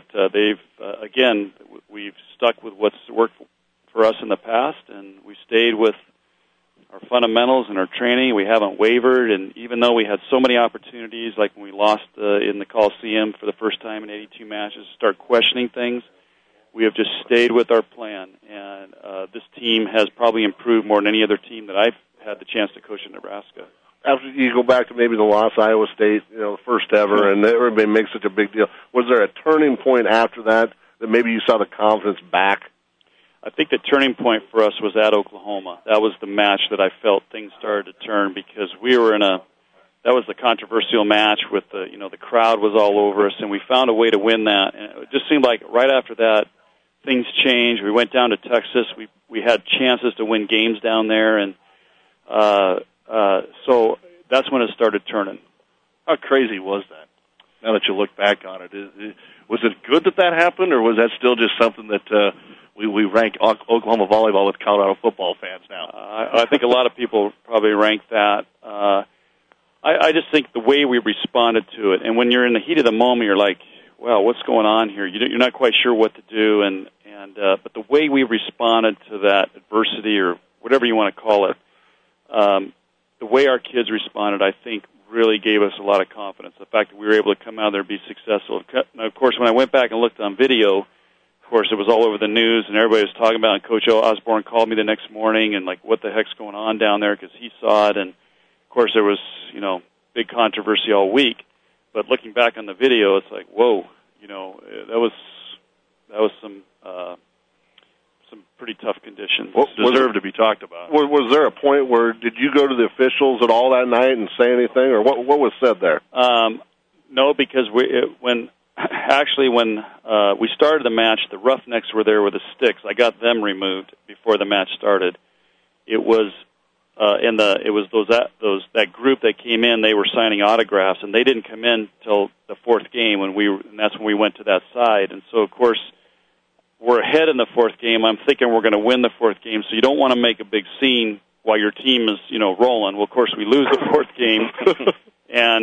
we've stuck with what's worked for us in the past, and we stayed with our fundamentals and our training. We haven't wavered, and even though we had so many opportunities, like when we lost in the Coliseum for the first time in 82 matches, start questioning things, we have just stayed with our plan. And this team has probably improved more than any other team that I've had the chance to coach in Nebraska. After you go back to maybe the loss, Iowa State, the first ever, and everybody makes such a big deal, was there a turning point after that maybe you saw the confidence back? I think the turning point for us was at Oklahoma. That was the match that I felt things started to turn because we were that was the controversial match with the crowd was all over us, and we found a way to win that. And it just seemed like right after that, things changed. We went down to Texas. We had chances to win games down there, and so that's when it started turning. How crazy was that? Now that you look back on it, was it good that happened, or was that still just something that we rank Oklahoma volleyball with Colorado football fans now? I think a lot of people probably rank that. I just think the way we responded to it, and when you're in the heat of the moment, you're like, well, what's going on here? You're not quite sure what to do, but the way we responded to that adversity or whatever you want to call it, the way our kids responded, I think, really gave us a lot of confidence. The fact that we were able to come out there and be successful. Now, of course, when I went back and looked on video, of course, it was all over the news, and everybody was talking about it, and Coach Osborne called me the next morning and, what the heck's going on down there because he saw it, and, of course, there was, big controversy all week. But looking back on the video, it's like, whoa, that was some pretty tough conditions. Deserved to be talked about. Was there a point where did you go to the officials at all that night and say anything, or what was said there? No, because when we started the match, the Roughnecks were there with the sticks. I got them removed before the match started. It was that group that came in. They were signing autographs, and they didn't come in till the fourth game, and that's when we went to that side. And so, of course, we're ahead in the fourth game. I'm thinking we're going to win the fourth game, so you don't want to make a big scene while your team is, rolling. Well, of course, we lose the fourth game, and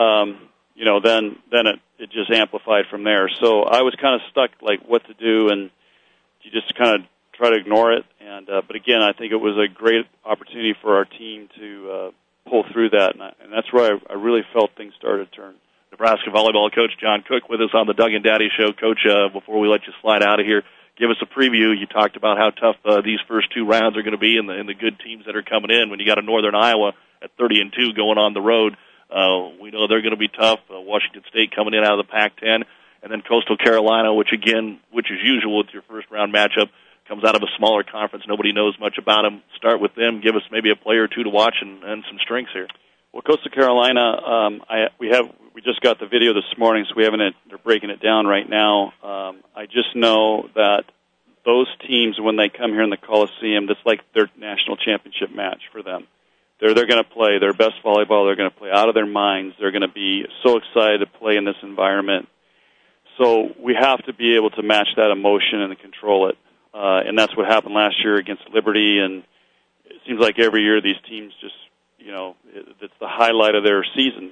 then it just amplified from there. So I was kind of stuck, what to do, and you just kind of try to ignore it. But again, I think it was a great opportunity for our team to pull through that, and that's where I really felt things started to turn. Nebraska volleyball coach John Cook with us on the Doug and Daddy Show. Coach, before we let you slide out of here, give us a preview. You talked about how tough these first 2 rounds are going to be and the good teams that are coming in. When you got a Northern Iowa at 30-2 going on the road, we know they're going to be tough. Washington State coming in out of the Pac-10, and then Coastal Carolina, which is usual with your first-round matchup, comes out of a smaller conference. Nobody knows much about them. Start with them. Give us maybe a player or two to watch and some strengths here. Well, Coastal Carolina, we just got the video this morning, so they're breaking it down right now. I just know that those teams, when they come here in the Coliseum, that's like their national championship match for them. They're going to play their best volleyball. They're going to play out of their minds. They're going to be so excited to play in this environment. So we have to be able to match that emotion and control it. And that's what happened last year against Liberty. And it seems like every year these teams just, it's the highlight of their season.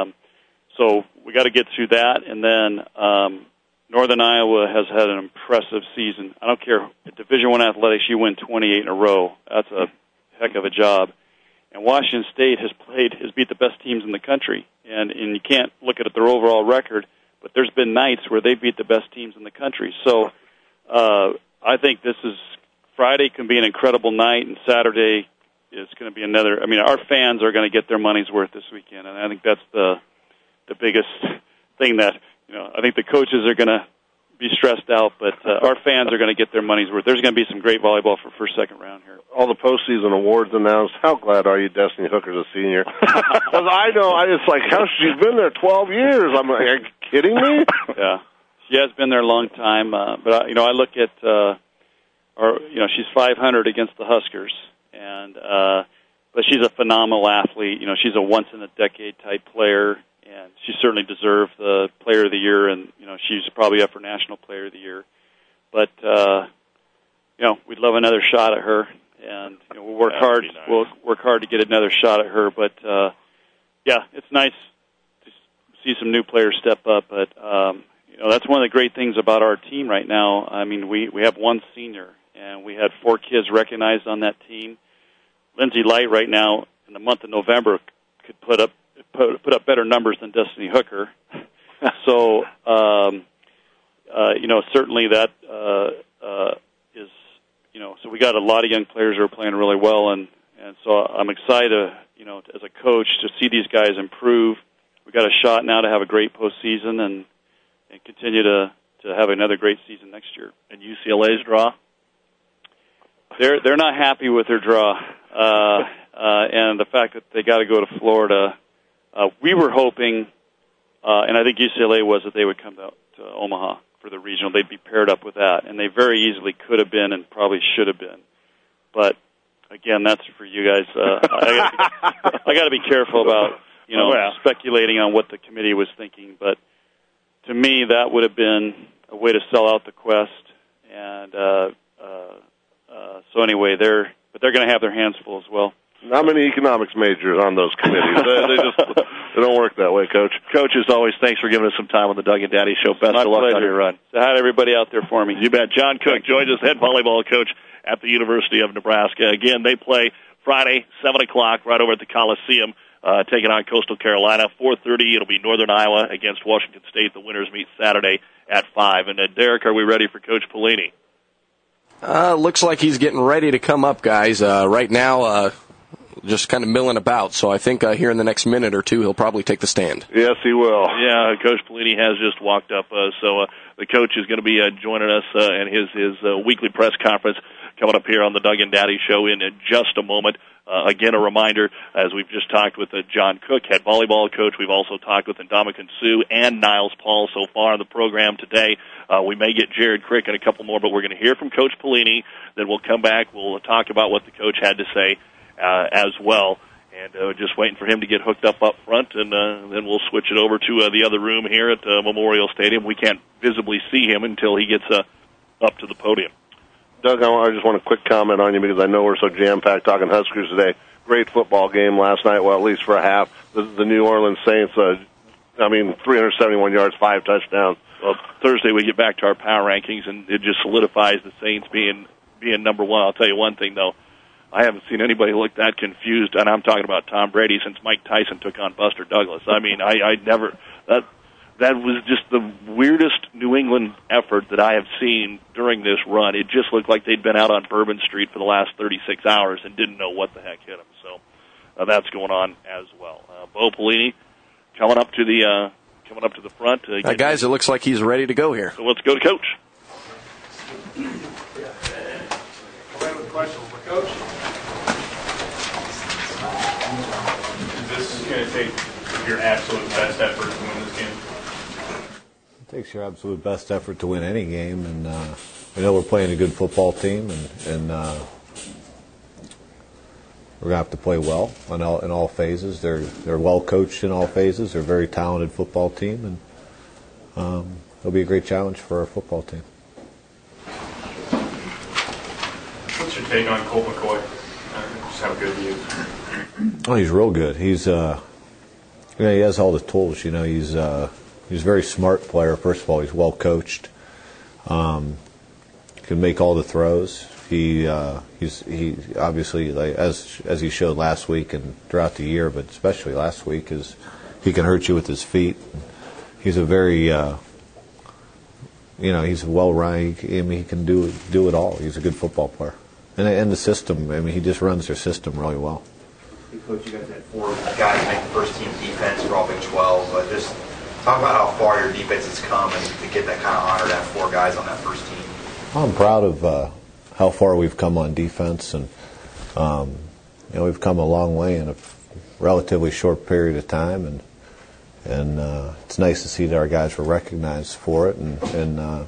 So we got to get through that. And then Northern Iowa has had an impressive season. I don't care. At Division I athletics, you win 28 in a row. That's a heck of a job. And Washington State has beat the best teams in the country. And you can't look at their overall record, but there's been nights where they beat the best teams in the country. So I think Friday can be an incredible night, and Saturday is going to be another. I mean, our fans are going to get their money's worth this weekend, and I think that's the biggest thing that, I think the coaches are going to be stressed out, but our fans are going to get their money's worth. There's going to be some great volleyball for first, second round here. All the postseason awards announced. How glad are you Destiny Hooker's a senior? Because it's like, she's been there 12 years. I'm like, are you kidding me? Yeah. She has been there a long time, but I look at she's 500 against the Huskers, and but she's a phenomenal athlete. She's a once in a decade type player, and she certainly deserved the Player of the Year, and she's probably up for National Player of the Year. But we'd love another shot at her, and we'll work hard. Nice. We'll work hard to get another shot at her. But it's nice to see some new players step up, but. That's one of the great things about our team right now. I mean, we have one senior, and we had 4 kids recognized on that team. Lindsay Light right now, in the month of November, could put up better numbers than Destiny Hooker. So, certainly that is, so we got a lot of young players who are playing really well, and so I'm excited, as a coach, to see these guys improve. We got a shot now to have a great postseason and continue to have another great season next year. And UCLA's draw? They're not happy with their draw, and the fact that they got to go to Florida. We were hoping, and I think UCLA was, that they would come to Omaha for the regional. They'd be paired up with that, and they very easily could have been and probably should have been. But again, that's for you guys. I got to be careful about speculating on what the committee was thinking, but. To me, that would have been a way to sell out the Quest, and so anyway, they're going to have their hands full as well. Not many economics majors on those committees. they don't work that way, Coach. Coach, as always, thanks for giving us some time on the Doug and Daddy Show. Best of luck on your run. Say hi to everybody out there for me. You bet. John Cook joins us, head volleyball coach at the University of Nebraska. Again, they play Friday, 7 o'clock, right over at the Coliseum. Taking on Coastal Carolina. 4:30, it'll be Northern Iowa against Washington State. The winners meet Saturday at 5. And Derek, are we ready for Coach Pelini? Looks like he's getting ready to come up, guys. Right now, just kind of milling about. So I think here in the next minute or two, he'll probably take the stand. Yes, he will. Yeah, Coach Pelini has just walked up. So the coach is going to be joining us in his weekly press conference coming up here on the Doug and Daddy Show in just a moment. Again, a reminder, as we've just talked with John Cook, head volleyball coach. We've also talked with Ndamukong Suh and Niles Paul so far on the program today. We may get Jared Crick and a couple more, but we're going to hear from Coach Pelini. Then we'll come back. We'll talk about what the coach had to say as well. And just waiting for him to get hooked up front, and then we'll switch it over to the other room here at Memorial Stadium. We can't visibly see him until he gets up to the podium. Doug, I just want a quick comment on you because I know we're so jam-packed talking Huskers today. Great football game last night, well, at least for a half. The New Orleans Saints, 371 yards, 5 touchdowns. Well, Thursday we get back to our power rankings, and it just solidifies the Saints being number one. I'll tell you one thing, though. I haven't seen anybody look that confused, and I'm talking about Tom Brady, since Mike Tyson took on Buster Douglas. I mean, I never that was just the weirdest New England effort that I have seen during this run. It just looked like they'd been out on Bourbon Street for the last 36 hours and didn't know what the heck hit them. So that's going on as well. Bo Pelini coming up to the front. Guys, it looks like he's ready to go here. So let's go to Coach. Question for Coach. Is this going to take your absolute best effort to win this game? It takes your absolute best effort to win any game, and we know we're playing a good football team, and we're going to have to play well in all phases. They're well coached in all phases. They're a very talented football team, and it'll be a great challenge for our football team. What's your take on Colt McCoy? Just how good he is. Oh, he's real good. He's he has all the tools. He's a very smart player. First of all, he's well coached. Can make all the throws. He obviously, like, as he showed last week and throughout the year, but especially last week, is he can hurt you with his feet. He's a very he's well-rounded. He can do it all. He's a good football player. And the system, he just runs their system really well. Hey, Coach, you guys had 4 guys make the first-team defense for all Big 12. But just talk about how far your defense has come and to get that kind of honor to have 4 guys on that first team. I'm proud of how far we've come on defense, and we've come a long way in a relatively short period of time, and it's nice to see that our guys were recognized for it, and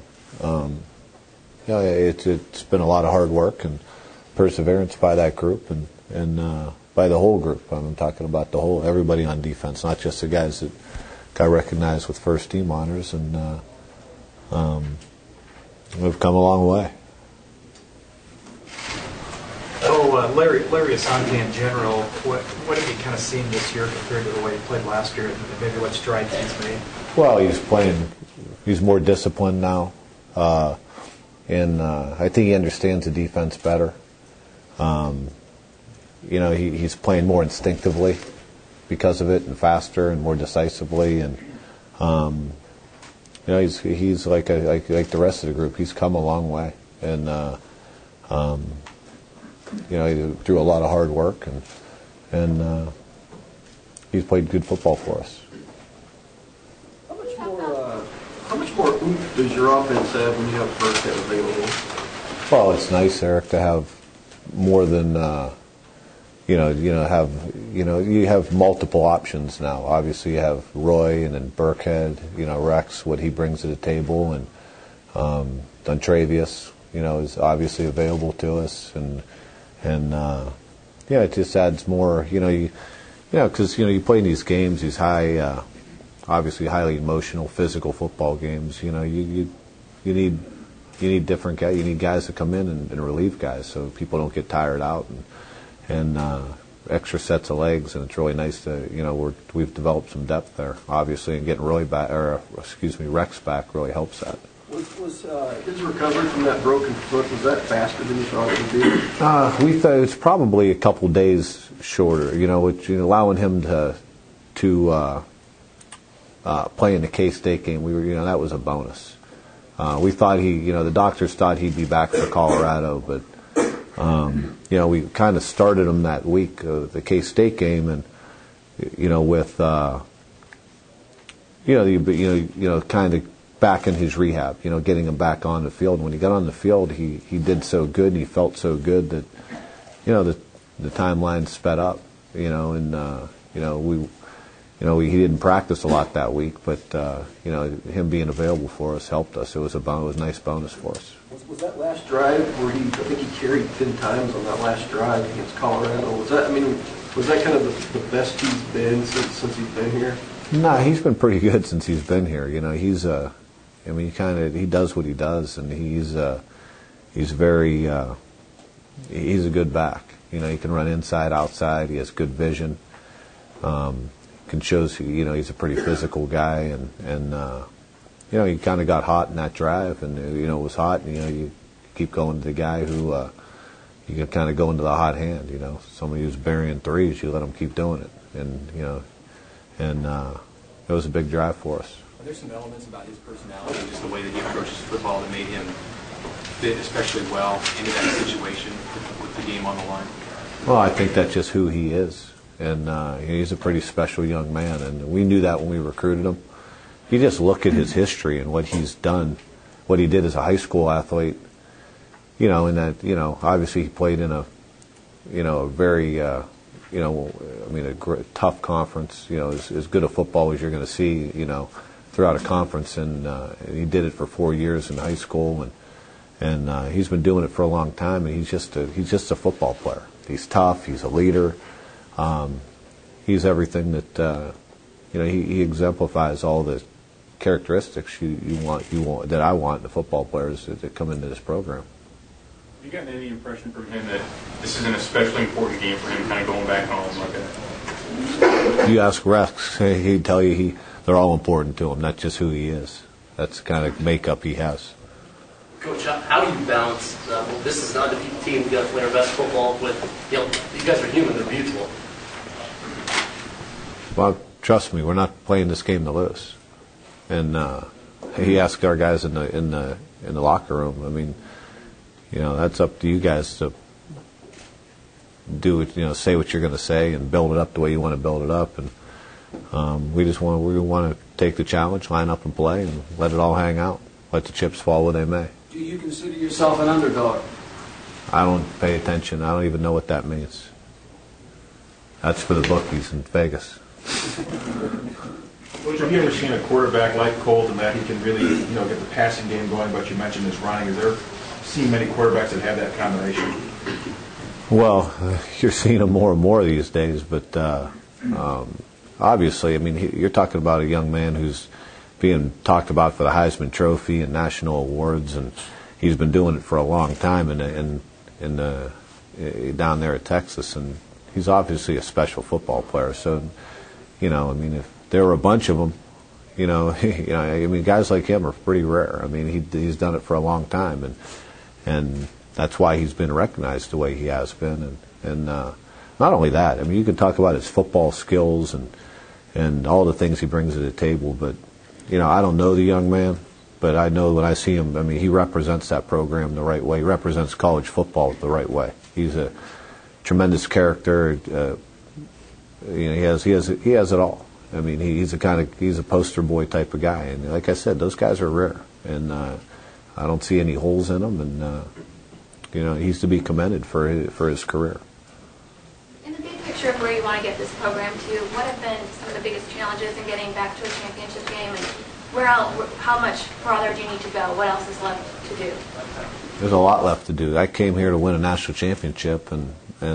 it's been a lot of hard work and perseverance by that group and by the whole group. I'm talking about everybody on defense, not just the guys that got recognized with first team honors, and we've come a long way. Larry Asante in general, what have you kind of seen this year compared to the way he played last year, and maybe what strides he's made? Well, he's more disciplined now, and I think he understands the defense better. He's playing more instinctively because of it, and faster and more decisively, and he's like the rest of the group. He's come a long way, and through a lot of hard work, and he's played good football for us. How much more oomph does your offense have when you have Burkhead available? Well, it's nice, Eric, to have more than you have multiple options now. Obviously, you have Roy and then Burkhead. Rex, what he brings to the table, and Dontravius, is obviously available to us, and it just adds more. Because you play in these games, these high, obviously highly emotional, physical football games. You need different guys. You need guys to come in and relieve guys, so people don't get tired out, and extra sets of legs. And it's really nice to we've developed some depth there, obviously, and getting Rex back really helps that. Was his recovery from that broken foot, was that faster than you thought it would be? We thought it was probably a couple days shorter. Which allowing him to play in the K-State game, that was a bonus. We thought the doctors thought he'd be back for Colorado, but we kind of started him that week, the K-State game, and with kind of back in his rehab, getting him back on the field. When he got on the field, he did so good, and he felt so good that the timeline sped up. He didn't practice a lot that week, but him being available for us helped us. It was a nice bonus for us. Was that last drive where I think he carried 10 times on that last drive against Colorado? Was that kind of the best he's been since he's been here? No, he's been pretty good since he's been here. He does what he does, and he's a good back. He can run inside, outside. He has good vision. He's a pretty physical guy, and he kind of got hot in that drive, and it was hot. And you keep going to the guy who you can kind of go into the hot hand. You know, somebody who's burying threes, you let them keep doing it, and it was a big drive for us. Are there some elements about his personality, just the way that he approaches football, that made him fit especially well into that situation with the game on the line? Well, I think that's just who he is, and he's a pretty special young man, and we knew that when we recruited him. You just look at his history and what he's done, what he did as a high school athlete. You know, in that, you know, obviously he played in a very, a tough conference. You know, as good a football as you're going to see, you know, throughout a conference, and he did it for 4 years in high school, and he's been doing it for a long time, and he's just a football player. He's tough. He's a leader. He's everything that he exemplifies all the characteristics you want that I want the football players that come into this program. Have you gotten any impression from him that this is an especially important game for him, kind of going back home like that? You ask Rex, he'd tell you they're all important to him, not just who he is. That's the kind of makeup he has. Coach, how do you balance, this is an undefeated team, you got to play our best football with, you guys are human, they're mutual. Well, trust me, we're not playing this game to lose. And he asked our guys in the locker room. I mean, you know, that's up to you guys to do it. You know, say what you're going to say and build it up the way you want to build it up. And we want to take the challenge, line up and play, and let it all hang out. Let the chips fall where they may. Do you consider yourself an underdog? I don't pay attention. I don't even know what that means. That's for the bookies in Vegas. Coach, have you ever seen a quarterback like Colton that he can really, get the passing game going, but you mentioned his running? Is there seen many quarterbacks that have that combination? Well, you're seeing them more and more these days, but obviously, I mean, you're talking about a young man who's being talked about for the Heisman Trophy and national awards, and he's been doing it for a long time down there at Texas, and he's obviously a special football player. So, I mean, if there were a bunch of them, I mean, guys like him are pretty rare. I mean, he's done it for a long time, and that's why he's been recognized the way he has been. And not only that, I mean, you can talk about his football skills and all the things he brings to the table, but I don't know the young man, but I know when I see him, I mean, he represents that program the right way. He represents college football the right way. He's a tremendous character. He has it all. I mean, he's a poster boy type of guy, and like I said, those guys are rare, and I don't see any holes in them, and he's to be commended for his career. In the big picture of where you want to get this program to, what have been some of the biggest challenges in getting back to a championship game, and how much farther do you need to go? What else is left to do? There's a lot left to do. I came here to win a national championship, and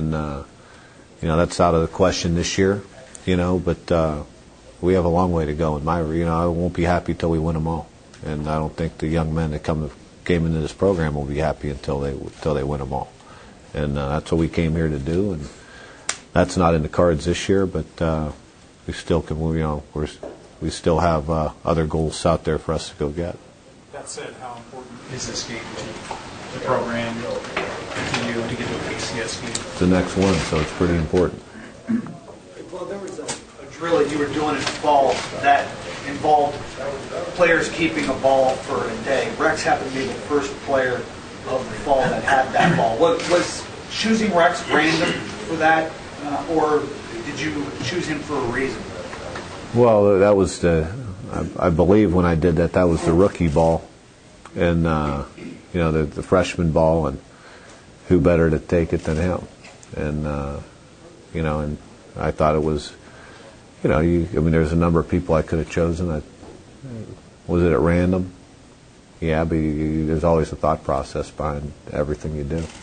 that's out of the question this year, but we have a long way to go. And I won't be happy till we win them all, and I don't think the young men that came into this program will be happy until they win them all. And that's what we came here to do, and that's not in the cards this year, but we still can. We still have other goals out there for us to go get. That said, how important is this game to the program, continue to get to a ACS game? It's the next one, so it's pretty important. Well, there was a drill that you were doing in fall that involved players keeping a ball for a day. Rex happened to be the first player of the fall that had that ball. Was choosing Rex random for that, or did you choose him for a reason? Well, that was I believe when I did that was the rookie ball, and the freshman ball, and who better to take it than him? And and I thought it was, there's a number of people I could have chosen. Was it at random? Yeah, but there's always a thought process behind everything you do.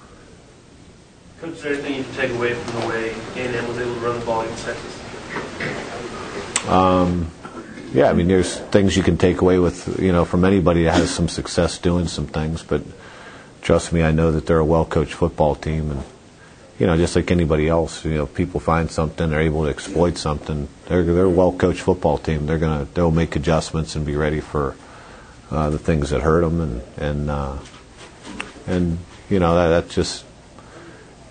Coach, is there anything you can take away from the way A&M was able to run the ball against Texas? Yeah, I mean, there's things you can take away with, from anybody that has some success doing some things, but trust me, I know that they're a well-coached football team, and, just like anybody else, people find something, they're able to exploit something. They're a well-coached football team. They'll make adjustments and be ready for the things that hurt them, and that's just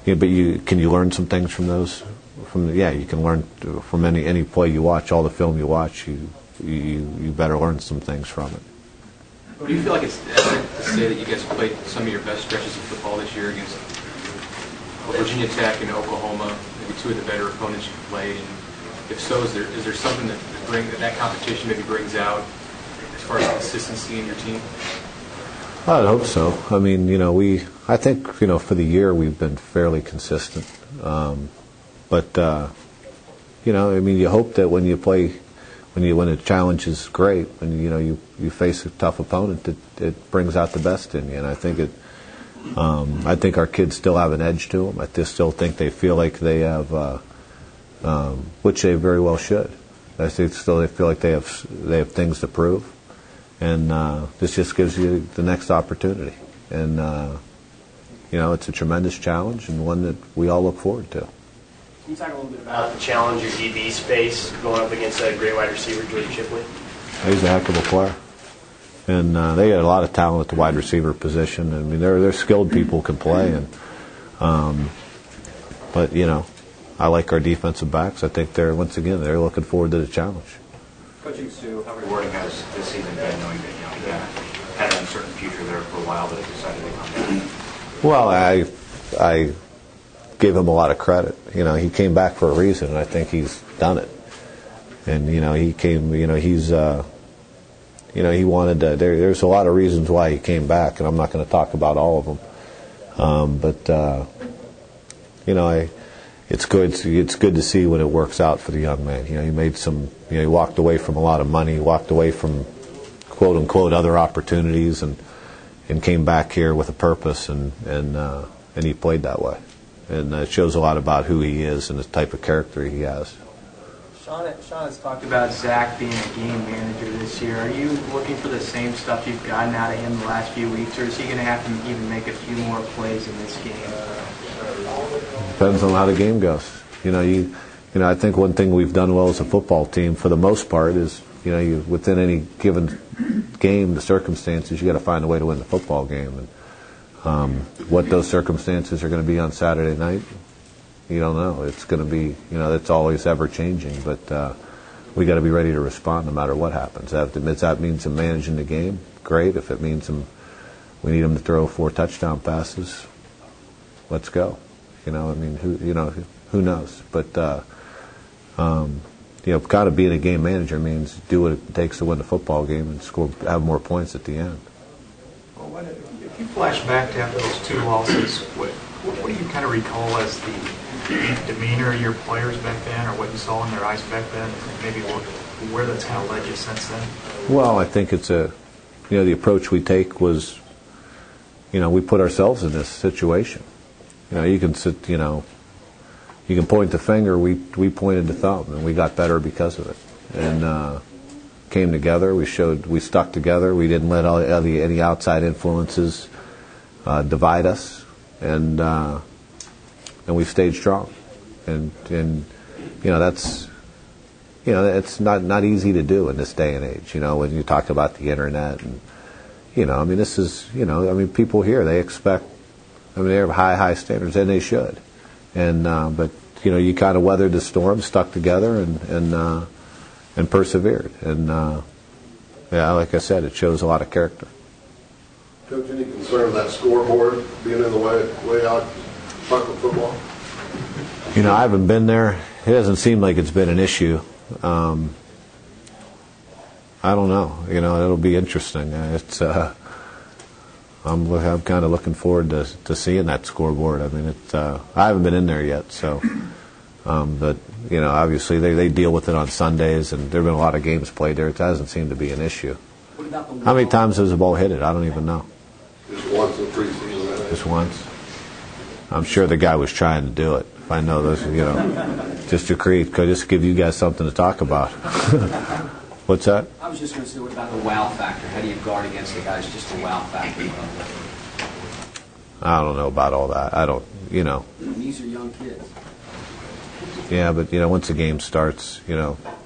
Yeah, but can you learn some things from those? You can learn from any play you watch, all the film you watch. You better learn some things from it. Do you feel like it's accurate to say that you guys played some of your best stretches of football this year against Virginia Tech and Oklahoma, maybe two of the better opponents you've played? And if so, is there something that competition maybe brings out as far as consistency in your team? I hope so. I mean, I think, for the year we've been fairly consistent. But you hope that when you play, when a challenge is great, when you face a tough opponent, it brings out the best in you. And I think our kids still have an edge to them. I just still think they feel like they have, which they very well should. I think still they feel like they have things to prove. And this just gives you the next opportunity. And, it's a tremendous challenge and one that we all look forward to. Can you talk a little bit about the challenge your DBs face going up against a great wide receiver, Jordan Shipley? He's a heck of a player. And they got a lot of talent at the wide receiver position. I mean, they're skilled people who can play. But, I like our defensive backs. I think they're looking forward to the challenge. Coaching Sue, how rewarding has this season been, knowing that you had an uncertain future there for a while, but decided to come back? Well, I give him a lot of credit. He came back for a reason, and I think he's done it. And he came. He's. He wanted to. There's a lot of reasons why he came back, and I'm not going to talk about all of them. It's good. It's good to see when it works out for the young man. He made some. He walked away from a lot of money. Walked away from quote unquote other opportunities, and came back here with a purpose, and he played that way. And it shows a lot about who he is and the type of character he has. Sean has talked about Zach being a game manager this year. Are you looking for the same stuff you've gotten out of him the last few weeks, or is he going to have to even make a few more plays in this game? Depends on how the game goes. I think one thing we've done well as a football team, for the most part, is within any given game, the circumstances, you got to find a way to win the football game. And what those circumstances are going to be on Saturday night, you don't know. It's going to be, it's always ever changing. But we got to be ready to respond no matter what happens. If that means him managing the game, great. If it means we need him to throw 4 touchdown passes, let's go. Who knows? But kind of being a game manager means do what it takes to win the football game and have more points at the end. Well, if you flash back to after those 2 losses, what do you kind of recall as the demeanor of your players back then, or what you saw in their eyes back then, and maybe where that's kind of led you since then? Well, I think it's the approach we take was, we put ourselves in this situation. You can sit, you can point the finger. We pointed the thumb, and we got better because of it. And came together. We stuck together. We didn't let any outside influences divide us, and we stayed strong. And that's it's not easy to do in this day and age. When you talk about the internet, and this is people here, they expect. They have high standards, and they should. And but you kind of weathered the storm, stuck together, and persevered. And like I said, it shows a lot of character. Coach, any concern of that scoreboard being in the way out front of football? I haven't been there. It doesn't seem like it's been an issue. I don't know. It'll be interesting. I'm kind of looking forward to seeing that scoreboard. I haven't been in there yet, so. But obviously they deal with it on Sundays, and there've been a lot of games played there. It doesn't seem to be an issue. How many times has the ball hit it? I don't even know. Just once in preseason. Just once. I'm sure the guy was trying to do it. If I know those, just to give you guys something to talk about. What's that? I was just going to say, what about the wow factor? How do you guard against the guys just a wow factor? I don't know about all that. I don't, These are young kids. Yeah, but once the game starts,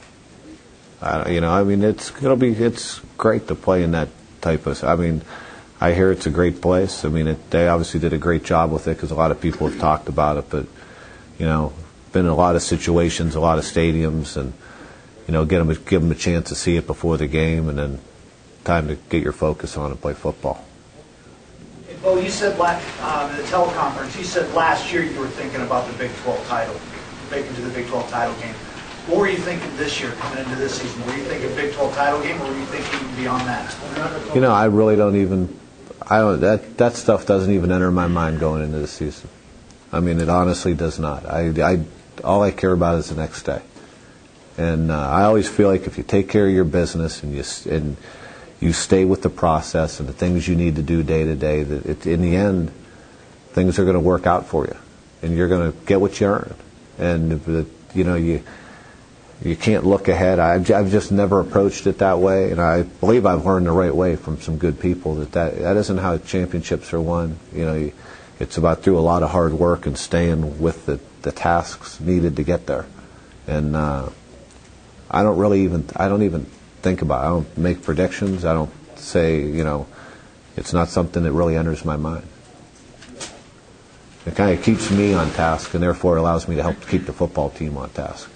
it's great to play in that type of. I hear it's a great place. I mean, they obviously did a great job with it because a lot of people have talked about it. But, been in a lot of situations, a lot of stadiums, and, give them a chance to see it before the game, and then time to get your focus on and play football. Bo, you said the teleconference, you said last year you were thinking about the Big 12 title, making to the Big 12 title game. What were you thinking this year coming into this season? Were you thinking Big 12 title game, or were you thinking beyond that? I really don't even. That stuff doesn't even enter my mind going into the season. I mean, it honestly does not. All I care about is the next day, and I always feel like if you take care of your business and you stay with the process and the things you need to do day to day, that in the end, things are going to work out for you, and you're going to get what you earn. And you can't look ahead. I've just never approached it that way, and I believe I've learned the right way from some good people that isn't how championships are won. It's about through a lot of hard work and staying with the tasks needed to get there. And I don't even think about it. I don't make predictions. I don't say, it's not something that really enters my mind. It kind of keeps me on task, and therefore allows me to help keep the football team on task.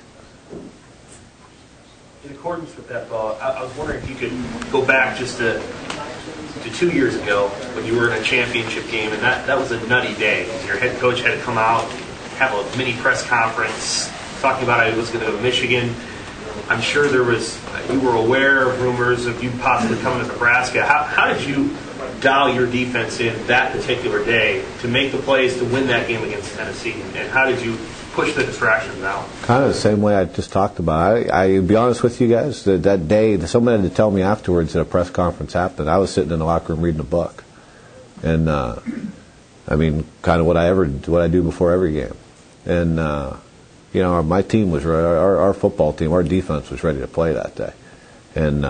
In accordance with that, Bo, I was wondering if you could go back just to 2 years ago when you were in a championship game, and that was a nutty day. Your head coach had to come out, have a mini press conference, talking about how he was going to go to Michigan. I'm sure you were aware of rumors of you possibly coming to Nebraska. How did you dial your defense in that particular day to make the plays to win that game against Tennessee? And how did you push the distractions out? Kind of the same way I just talked about. I'll be honest with you guys, that day, someone had to tell me afterwards that a press conference happened. I was sitting in the locker room reading a book. And, kind of what I do before every game. And, my team was our football team, our defense was ready to play that day. And,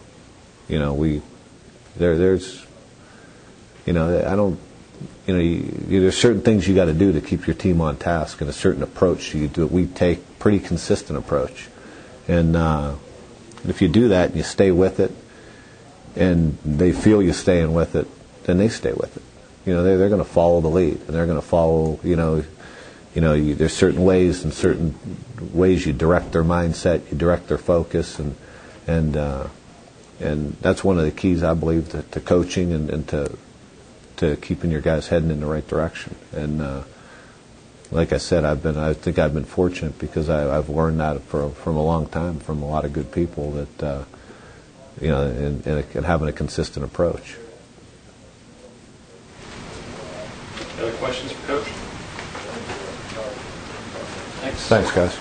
there's certain things you got to do to keep your team on task, and a certain approach you do. We take pretty consistent approach, and if you do that and you stay with it, and they feel you staying with it, then they stay with it. They're going to follow the lead, and they're going to follow. There's certain ways you direct their mindset, you direct their focus, and that's one of the keys, I believe, to coaching and to keeping your guys heading in the right direction. And like I said, I think I've been fortunate because I've learned that from a long time from a lot of good people that and having a consistent approach. Other questions for Coach? Thanks, guys.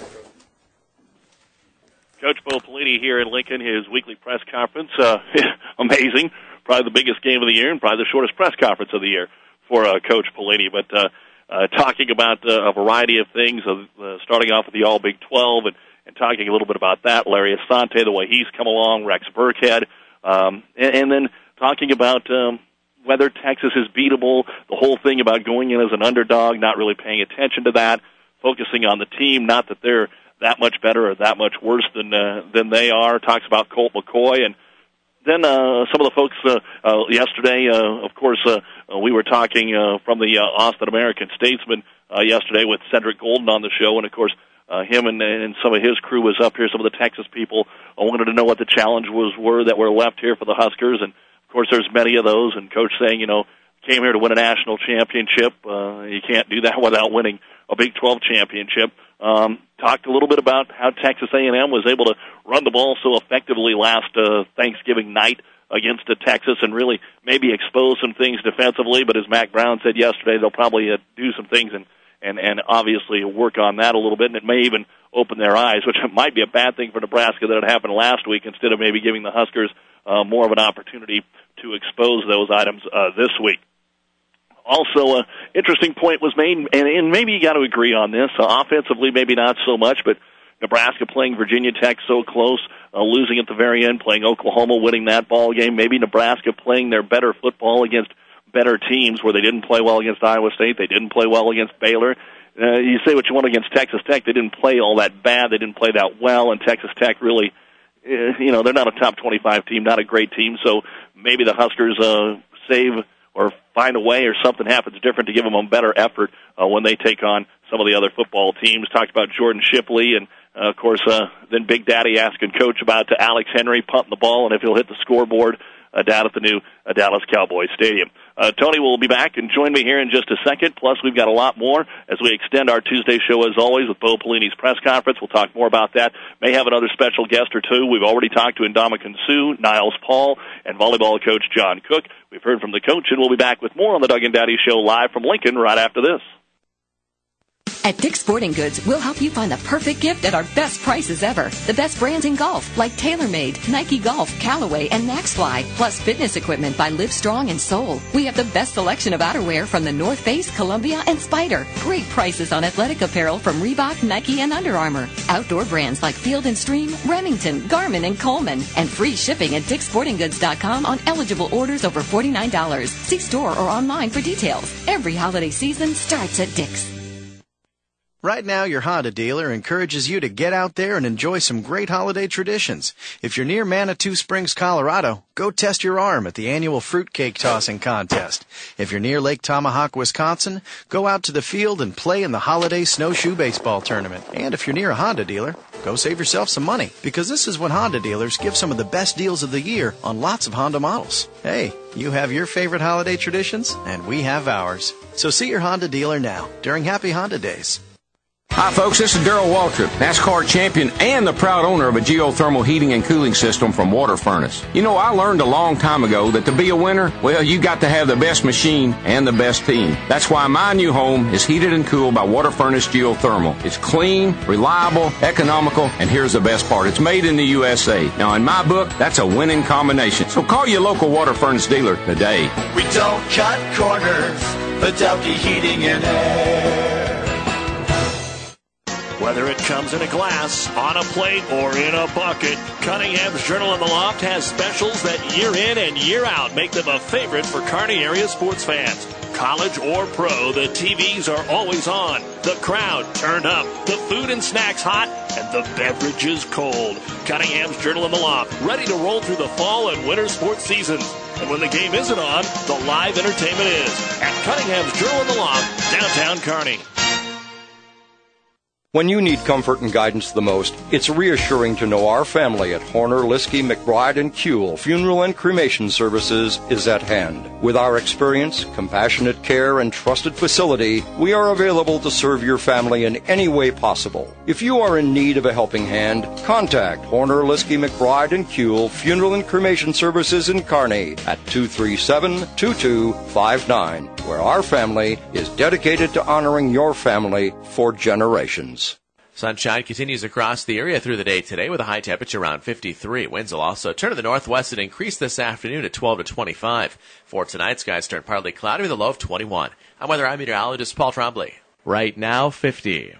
Coach Bo Pelini here in Lincoln, his weekly press conference. Amazing. Probably the biggest game of the year and probably the shortest press conference of the year for Coach Pelini. But talking about a variety of things, starting off with the All Big 12 and talking a little bit about that, Larry Asante, the way he's come along, Rex Burkhead, and then talking about whether Texas is beatable, the whole thing about going in as an underdog, not really paying attention to that, focusing on the team, not that they're that much better or that much worse than they are. Talks about Colt McCoy. And then some of the folks yesterday, of course, we were talking from the Austin American Statesman yesterday with Cedric Golden on the show, and of course him and some of his crew was up here. Some of the Texas people wanted to know what the challenges were that were left here for the Huskers, and of course there's many of those. And Coach saying, came here to win a national championship. You can't do that without winning a Big 12 championship. Talked a little bit about how Texas A&M was able to run the ball so effectively last Thanksgiving night against Texas and really maybe expose some things defensively. But as Mac Brown said yesterday, they'll probably do some things and obviously work on that a little bit, and it may even open their eyes, which might be a bad thing for Nebraska that it happened last week instead of maybe giving the Huskers more of an opportunity to expose those items this week. Also, an interesting point was made, and maybe you got to agree on this. Offensively, maybe not so much, but Nebraska playing Virginia Tech so close, losing at the very end, playing Oklahoma, winning that ball game. Maybe Nebraska playing their better football against better teams where they didn't play well against Iowa State, they didn't play well against Baylor. You say what you want against Texas Tech. They didn't play all that bad. They didn't play that well, and Texas Tech really, they're not a top 25 team, not a great team, so maybe the Huskers save or find a way or something happens different to give them a better effort when they take on some of the other football teams. Talked about Jordan Shipley and, of course, then Big Daddy asking Coach about Alex Henry punting the ball and if he'll hit the scoreboard down at the new Dallas Cowboys Stadium. Tony will be back and join me here in just a second. Plus, we've got a lot more as we extend our Tuesday show, as always, with Bo Pelini's press conference. We'll talk more about that. May have another special guest or two. We've already talked to Ndamukong Suh, Niles Paul, and volleyball coach John Cook. We've heard from the coach, and we'll be back with more on the Doug and Daddy Show live from Lincoln right after this. At Dick's Sporting Goods, we'll help you find the perfect gift at our best prices ever. The best brands in golf, like TaylorMade, Nike Golf, Callaway, and Maxfly, plus fitness equipment by Livestrong and Soul. We have the best selection of outerwear from the North Face, Columbia, and Spyder. Great prices on athletic apparel from Reebok, Nike, and Under Armour. Outdoor brands like Field & Stream, Remington, Garmin, and Coleman. And free shipping at Dick'sSportingGoods.com on eligible orders over $49. See store or online for details. Every holiday season starts at Dick's. Right now, your Honda dealer encourages you to get out there and enjoy some great holiday traditions. If you're near Manitou Springs, Colorado, go test your arm at the annual fruitcake tossing contest. If you're near Lake Tomahawk, Wisconsin, go out to the field and play in the holiday snowshoe baseball tournament. And if you're near a Honda dealer, go save yourself some money, because this is when Honda dealers give some of the best deals of the year on lots of Honda models. Hey, you have your favorite holiday traditions, and we have ours. So see your Honda dealer now during Happy Honda Days. Hi, folks. This is Darrell Waltrip, NASCAR champion and the proud owner of a geothermal heating and cooling system from Water Furnace. You know, I learned a long time ago that to be a winner, well, you got to have the best machine and the best team. That's why my new home is heated and cooled by Water Furnace Geothermal. It's clean, reliable, economical, and here's the best part. It's made in the USA. Now, in my book, that's a winning combination. So call your local Water Furnace dealer today. We don't cut corners, Padalki Heating and Air. Whether it comes in a glass, on a plate, or in a bucket, Cunningham's Journal in the Loft has specials that year in and year out make them a favorite for Kearney area sports fans. College or pro, the TVs are always on, the crowd turned up, the food and snacks hot, and the beverages cold. Cunningham's Journal in the Loft, ready to roll through the fall and winter sports seasons. And when the game isn't on, the live entertainment is at Cunningham's Journal in the Loft, downtown Kearney. When you need comfort and guidance the most, it's reassuring to know our family at Horner, Liskey, McBride, and Kuehl Funeral and Cremation Services is at hand. With our experience, compassionate care, and trusted facility, we are available to serve your family in any way possible. If you are in need of a helping hand, contact Horner, Liskey, McBride, and Kuehl Funeral and Cremation Services in Kearney at 237-2259, where our family is dedicated to honoring your family for generations. Sunshine continues across the area through the day today with a high temperature around 53. Winds will also turn to the northwest and increase this afternoon at 12 to 25. For tonight, skies turn partly cloudy with a low of 21. I'm weather meteorologist Paul Trombley. Right now, 50.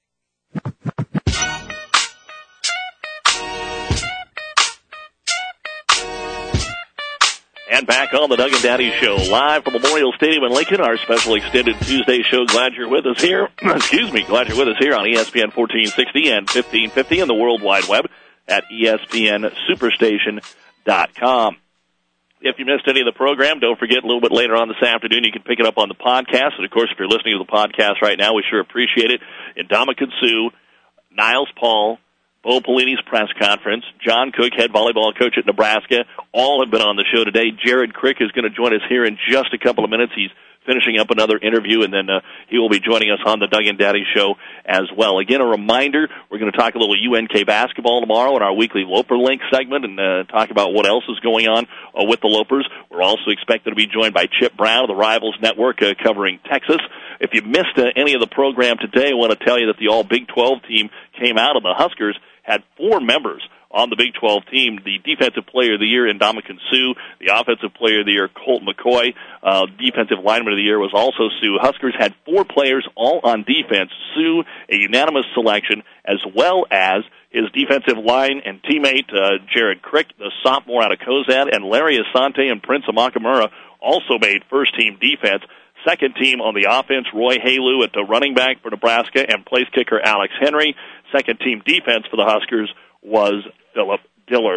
And back on the Doug and Daddy Show, live from Memorial Stadium in Lincoln, our special extended Tuesday show. Glad you're with us here. Excuse me. Glad you're with us here on ESPN 1460 and 1550 and the World Wide Web at ESPNSuperstation.com. If you missed any of the program, don't forget a little bit later on this afternoon, you can pick it up on the podcast. And, of course, if you're listening to the podcast right now, we sure appreciate it. Ndamukong Suh, Niles Paul, Bo Pelini's press conference, John Cook, head volleyball coach at Nebraska, all have been on the show today. Jared Crick is going to join us here in just a couple of minutes. He's finishing up another interview, and then he will be joining us on the Doug and Daddy Show as well. Again, a reminder, we're going to talk a little UNK basketball tomorrow in our weekly Loper Link segment and talk about what else is going on with the Lopers. We're also expected to be joined by Chip Brown of the Rivals Network covering Texas. If you missed any of the program today, I want to tell you that the All-Big 12 team came out, and the Huskers had 4 members on the Big 12 team. The Defensive Player of the Year, Ndamukong Suh. The Offensive Player of the Year, Colt McCoy. Defensive Lineman of the Year was also Suh. Huskers had 4 players all on defense. Suh, a unanimous selection, as well as his defensive line and teammate, Jared Crick, the sophomore out of Cozad, and Larry Asante and Prince Amakamura also made first-team defense. Second team on the offense, Roy Halu at the running back for Nebraska, and place kicker Alex Henry. Second team defense for the Huskers was Philip Dillard.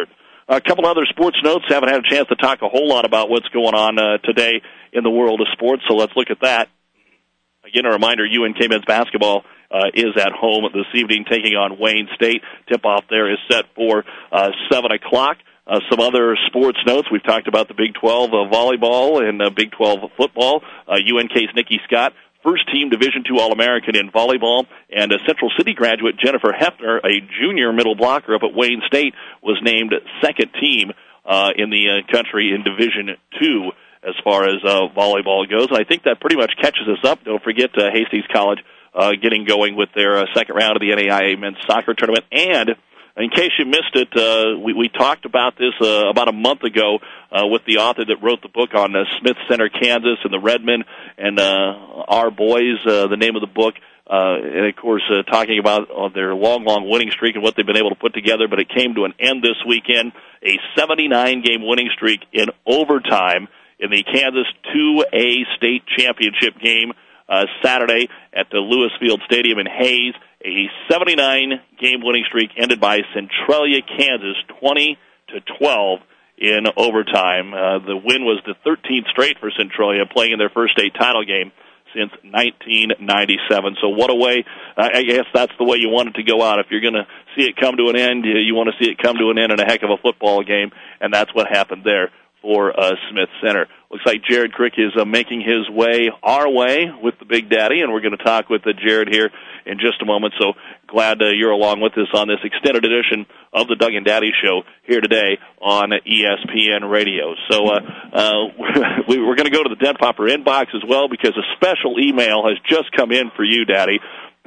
A couple other sports notes. Haven't had a chance to talk a whole lot about what's going on today in the world of sports, so let's look at that. Again, a reminder, UNK men's basketball is at home this evening taking on Wayne State. Tip-off there is set for 7 o'clock. Some other sports notes. We've talked about the Big 12 volleyball and Big 12 football. UNK's Nikki Scott, first-team Division II All-American in volleyball, and Central City graduate Jennifer Hefner, a junior middle blocker up at Wayne State, was named second team in the country in Division II as far as volleyball goes. And I think that pretty much catches us up. Don't forget Hastings College getting going with their second round of the NAIA men's soccer tournament. And in case you missed it, we talked about this about a month ago with the author that wrote the book on Smith Center, Kansas, and the Redmen and Our Boys, the name of the book. And, of course, talking about their long winning streak and what they've been able to put together. But it came to an end this weekend, a 79-game winning streak in overtime in the Kansas 2A state championship game Saturday at the Lewis Field Stadium in Hayes. A 79-game winning streak ended by Centralia, Kansas, 20-12 in overtime. The win was the 13th straight for Centralia, playing in their first state title game since 1997. So what a way, I guess that's the way you want it to go out. If you're going to see it come to an end, you want to see it come to an end in a heck of a football game, and that's what happened there for Smith Center. Looks like Jared Crick is making his way our way with the Big Daddy, and we're going to talk with Jared here in just a moment. So glad you're along with us on this extended edition of the Doug and Daddy Show here today on ESPN Radio. So we're going to go to the Den Popper inbox as well because a special email has just come in for you, Daddy.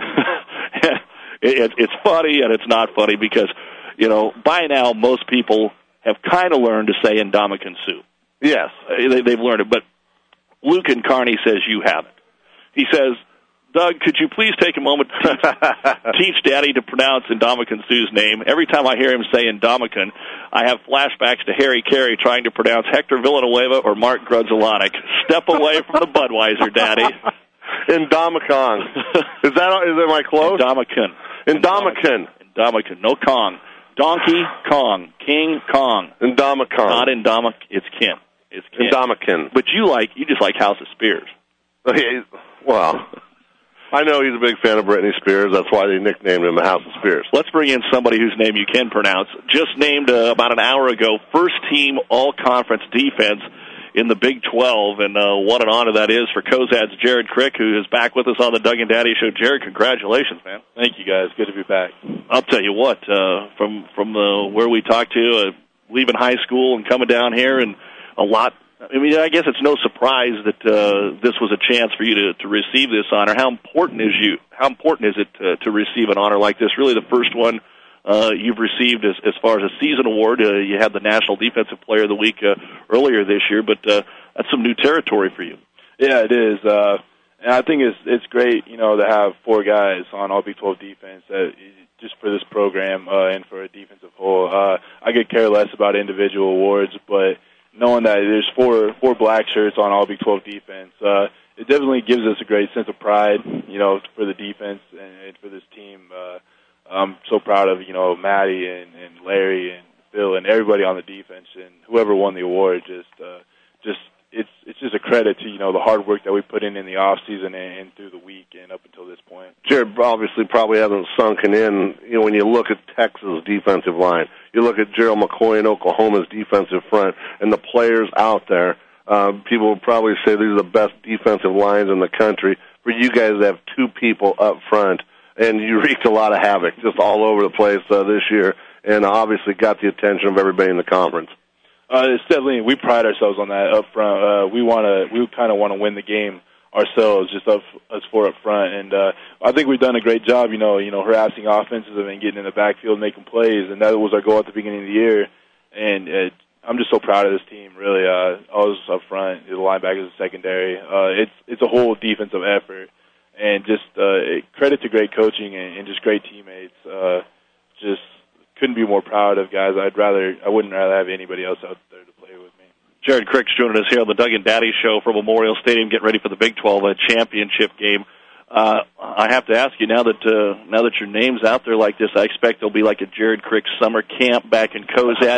It's funny and it's not funny because, you know, by now most people have kind of learned to say Indomitian Sue. Yes, they've learned it, but Luke and Kearney says you haven't. He says, Doug, could you please take a moment to teach Daddy to pronounce Indomitian Sue's name? Every time I hear him say Indomitian, I have flashbacks to Harry Carey trying to pronounce Hector Villanueva or Mark Grudzelanek. Step away from the Budweiser, Daddy. Indomitian. Is am I close? Indomitian. No Kong. Donkey Kong. King Kong. Indomitian. Not Indomitian. It's Ken. It's Ken. Indomitian. But you just like House of Spears. Okay, well, I know he's a big fan of Britney Spears. That's why they nicknamed him the House of Spears. Let's bring in somebody whose name you can pronounce. Just named about an hour ago, first team all-conference defense in the Big 12, and what an honor that is for Cozad's Jared Crick, who is back with us on the Doug and Daddy Show. Jared, congratulations, man. Thank you, guys. Good to be back. I'll tell you what, from where we talked to, leaving high school and coming down here, and a lot. I mean, I guess it's no surprise that this was a chance for you to receive this honor. How important is it to receive an honor like this? Really, the first one you've received as far as a season award. You had the National Defensive Player of the Week earlier this year, but that's some new territory for you. Yeah, it is. And I think it's great, to have four guys on all Big 12 defense just for this program and for a defensive whole. I could care less about individual awards, but knowing that there's four black shirts on all Big 12 defense, it definitely gives us a great sense of pride, for the defense and for this team. I'm so proud of, Maddie and Larry and Phil and everybody on the defense and whoever won the award. It's just a credit to, the hard work that we put in the off season and through the week and up until this point. Jared obviously probably hasn't sunken in, when you look at Texas' defensive line. You look at Gerald McCoy in Oklahoma's defensive front and the players out there. People will probably say these are the best defensive lines in the country. For you guys to have two people up front, and you wreaked a lot of havoc just all over the place this year, and obviously got the attention of everybody in the conference. It's definitely, we pride ourselves on that up front. We kind of want to win the game ourselves, just us four up front, and I think we've done a great job, harassing offenses and getting in the backfield, making plays, and that was our goal at the beginning of the year. And I'm just so proud of this team, really. All us up front, the linebackers, the secondary. It's a whole defensive effort. And just credit to great coaching and just great teammates. Just couldn't be more proud of guys. I wouldn't rather have anybody else out there to play with me. Jared Crick's joining us here on the Doug and Daddy Show from Memorial Stadium, getting ready for the Big 12 championship game. I have to ask you, now that your name's out there like this, I expect there'll be like a Jared Crick summer camp back in Cozad.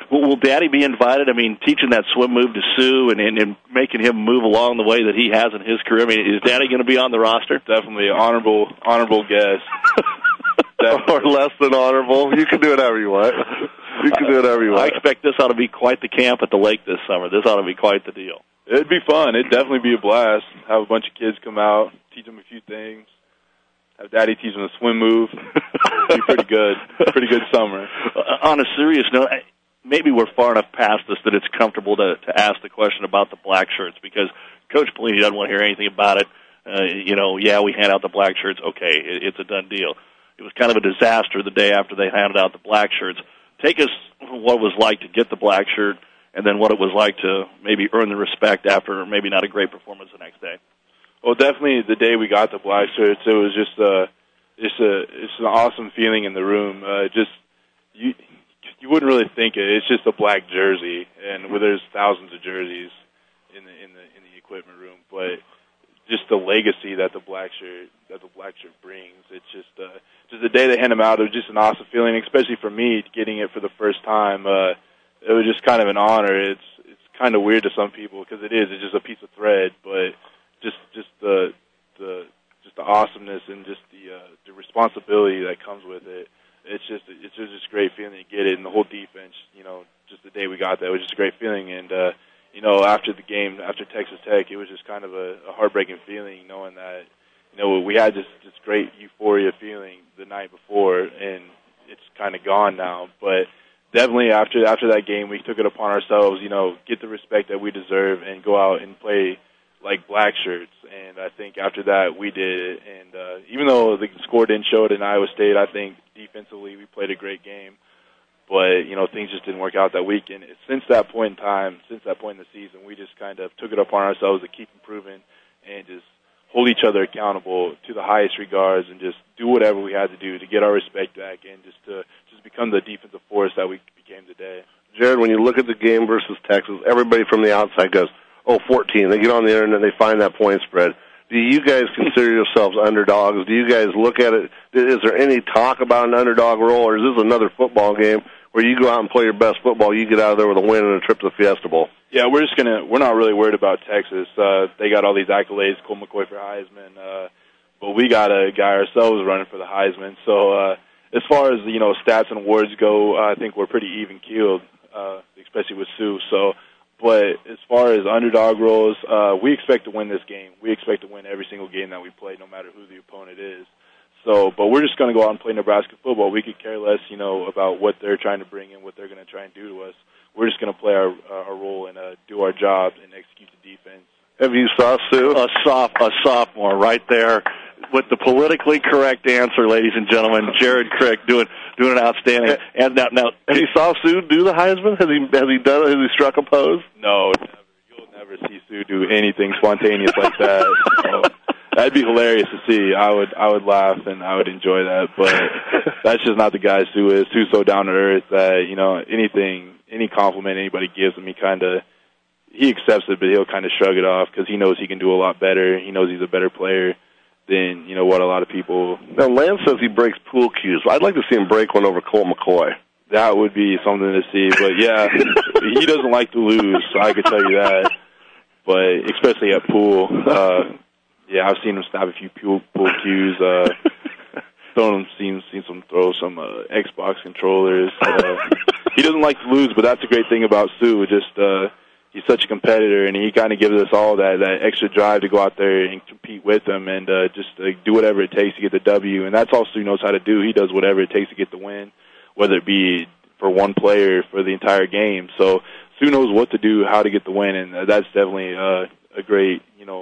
Will Daddy be invited? I mean, teaching that swim move to Sue and making him move along the way that he has in his career. I mean, is Daddy going to be on the roster? Definitely honorable guest. Or less than honorable. You can do whatever you want. You can do whatever you want. I expect this ought to be quite the camp at the lake this summer. This ought to be quite the deal. It'd be fun. It'd definitely be a blast. Have a bunch of kids come out, teach them a few things. Have Daddy teach them a swim move. It'd be pretty good. Pretty good summer. On a serious note, maybe we're far enough past this that it's comfortable to ask the question about the black shirts, because Coach Pelini doesn't want to hear anything about it. We hand out the black shirts. Okay, it's a done deal. It was kind of a disaster the day after they handed out the black shirts. Take us what it was like to get the black shirt, and then what it was like to maybe earn the respect after maybe not a great performance the next day. Well, definitely the day we got the black shirts, it was just it's an awesome feeling in the room. You wouldn't really think it. It's just a black jersey, and there's thousands of jerseys in the equipment room, but just the legacy that the black shirt brings. It's just the day they hand them out, it was just an awesome feeling, especially for me getting it for the first time. It was just kind of an honor. It's kind of weird to some people because it's just a piece of thread, but just the awesomeness and just the responsibility that comes with it. It's just a great feeling to get it, and the whole defense. Just the day we got that, it was just a great feeling. And after the game, after Texas Tech, it was just kind of a heartbreaking feeling, knowing that we had this great euphoria feeling the night before, and it's kind of gone now. But definitely after that game, we took it upon ourselves, get the respect that we deserve and go out and play like black shirts. And I think after that, we did it. And even though the score didn't show it in Iowa State, I think defensively we played a great game. But, things just didn't work out that week. And since that point in time, since that point in the season, we just kind of took it upon ourselves to keep improving and just hold each other accountable to the highest regards and just do whatever we had to do to get our respect back and just become the defensive force that we became today. Jared, when you look at the game versus Texas, everybody from the outside goes, 14. They get on the internet and they find that point spread. Do you guys consider yourselves underdogs? Do you guys look at it? Is there any talk about an underdog role, or is this another football game where you go out and play your best football, you get out of there with a win and a trip to the Fiesta Bowl? Yeah, we're not really worried about Texas. They got all these accolades, Colt McCoy for Heisman, but we got a guy ourselves running for the Heisman. So as far as stats and awards go, I think we're pretty even keeled, especially with Sue. But as far as underdog roles, we expect to win this game. We expect to win every single game that we play, no matter who the opponent is. But we're just going to go out and play Nebraska football. We could care less, about what they're trying to bring in, what they're going to try and do to us. We're just going to play our role and do our job and execute the defense. Have you saw Sue? A sophomore right there with the politically correct answer, ladies and gentlemen. Jared Crick doing an outstanding. And now, have you saw Sue do the Heisman? Has he done it? Has he struck a pose? No, never. You'll never see Sue do anything spontaneous like that. So, that'd be hilarious to see. I would laugh and I would enjoy that, but that's just not the guy Sue is. Sue's so down to earth that any compliment anybody gives him, he accepts it, but he'll kind of shrug it off because he knows he can do a lot better. He knows he's a better player than what a lot of people. Now Lance says he breaks pool cues. I'd like to see him break one over Colt McCoy. That would be something to see, but yeah, he doesn't like to lose, so I could tell you that. But especially at pool. Yeah, I've seen him snap a few pool cues. Seen him throw some Xbox controllers. He doesn't like to lose, but that's a great thing about Sue. He's such a competitor, and he kind of gives us all that extra drive to go out there and compete with him and do whatever it takes to get the W. And that's all Sue knows how to do. He does whatever it takes to get the win, whether it be for one player for the entire game. So Sue knows what to do, how to get the win, and that's definitely a great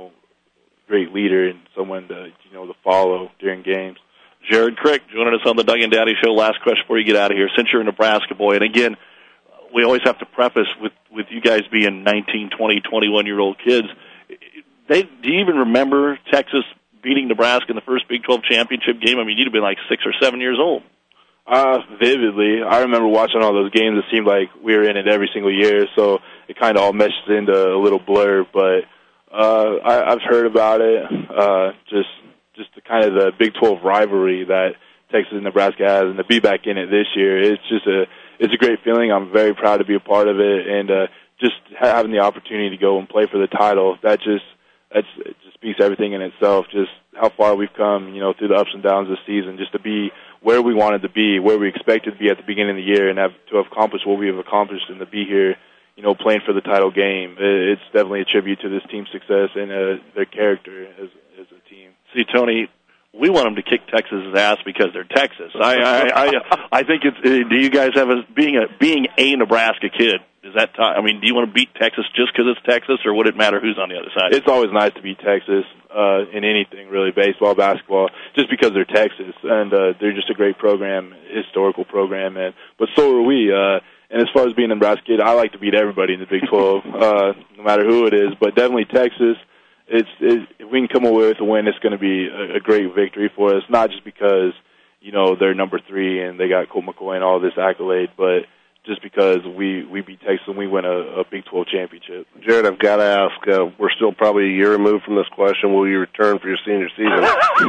leader and someone to follow during games. Jared Crick joining us on the Doug and Daddy Show. Last question before you get out of here. Since you're a Nebraska boy, and again, we always have to preface with you guys being 19, 20, 21-year-old kids. Do you even remember Texas beating Nebraska in the first Big 12 championship game? I mean, you'd have been like 6 or 7 years old. Vividly. I remember watching all those games. It seemed like we were in it every single year, so it kind of all meshed into a little blur. But I've heard about it. Just the kind of the Big 12 rivalry that Texas and Nebraska has, and to be back in it this year, it's it's a great feeling. I'm very proud to be a part of it, and just having the opportunity to go and play for the title, it just speaks everything in itself. Just how far we've come, through the ups and downs of the season, just to be where we wanted to be, where we expected to be at the beginning of the year, and to have accomplished what we have accomplished, and to be here, playing for the title game. It's definitely a tribute to this team's success and their character as a team. See, Tony, we want them to kick Texas's ass because they're Texas. I think it's. Do you guys have being a Nebraska kid? Is that? Do you want to beat Texas just because it's Texas, or would it matter who's on the other side? It's always nice to beat Texas in anything, really, baseball, basketball, just because they're Texas and they're just a great program, historical program, but so are we. And as far as being a Nebraska kid, I like to beat everybody in the Big 12, no matter who it is. But definitely Texas. If we can come away with a win, it's going to be a great victory for us. Not just because they're number 3 and they got Colt McCoy and all this accolade, but just because we beat Texas and we win a Big 12 championship. Jared, I've got to ask. We're still probably a year removed from this question. Will you return for your senior season?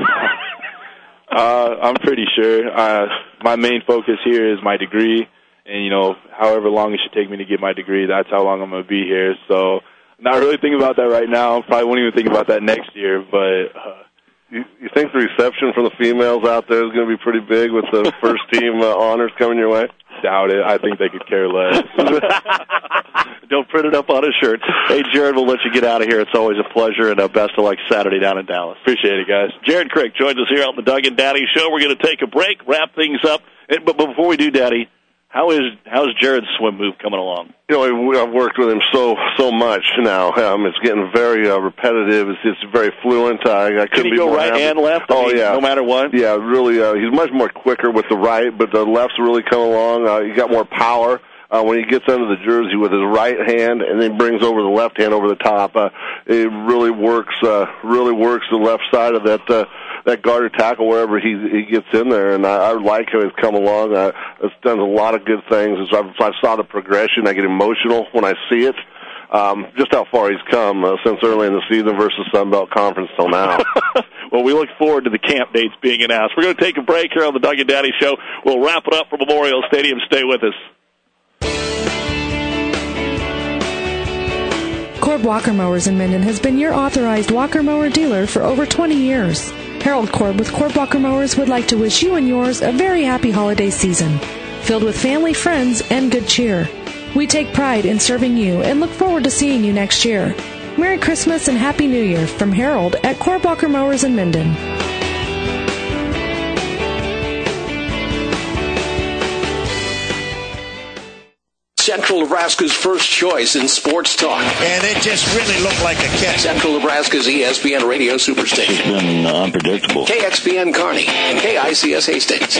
I'm pretty sure. My main focus here is my degree. And, however long it should take me to get my degree, that's how long I'm going to be here. So, not really thinking about that right now. Probably won't even think about that next year. But you think the reception from the females out there is going to be pretty big with the first-team honors coming your way? Doubt it. I think they could care less. Don't print it up on a shirt. Hey, Jared, we'll let you get out of here. It's always a pleasure, and best of luck Saturday down in Dallas. Appreciate it, guys. Jared Crick joins us here on the Doug and Daddy Show. We're going to take a break, wrap things up. But before we do, Daddy, how's Jared's swim move coming along? I've worked with him so much now. It's getting very repetitive. It's very fluent. I Can he go right and left? No matter what? Yeah, really. He's much more quicker with the right, but the left's really come along. He got more power when he gets under the jersey with his right hand, and then brings over the left hand over the top. It really works the left side of that guard or tackle wherever he gets in there, and I like how he's come along. It's done a lot of good things. As I saw the progression, I get emotional when I see it. Just how far he's come since early in the season versus Sun Belt Conference till now. Well, we look forward to the camp dates being announced. We're going to take a break here on the Doug and Daddy Show. We'll wrap it up for Memorial Stadium. Stay with us. Korb Walker Mowers in Minden has been your authorized Walker Mower dealer for over 20 years. Harold Korb with Korb Walker Mowers would like to wish you and yours a very happy holiday season, filled with family, friends, and good cheer. We take pride in serving you and look forward to seeing you next year. Merry Christmas and Happy New Year from Harold at Korb Walker Mowers in Minden. Central Nebraska's first choice in sports talk. And it just really looked like a catch. Central Nebraska's ESPN radio superstation. It's been unpredictable. KXPN Kearney and KICS Hastings.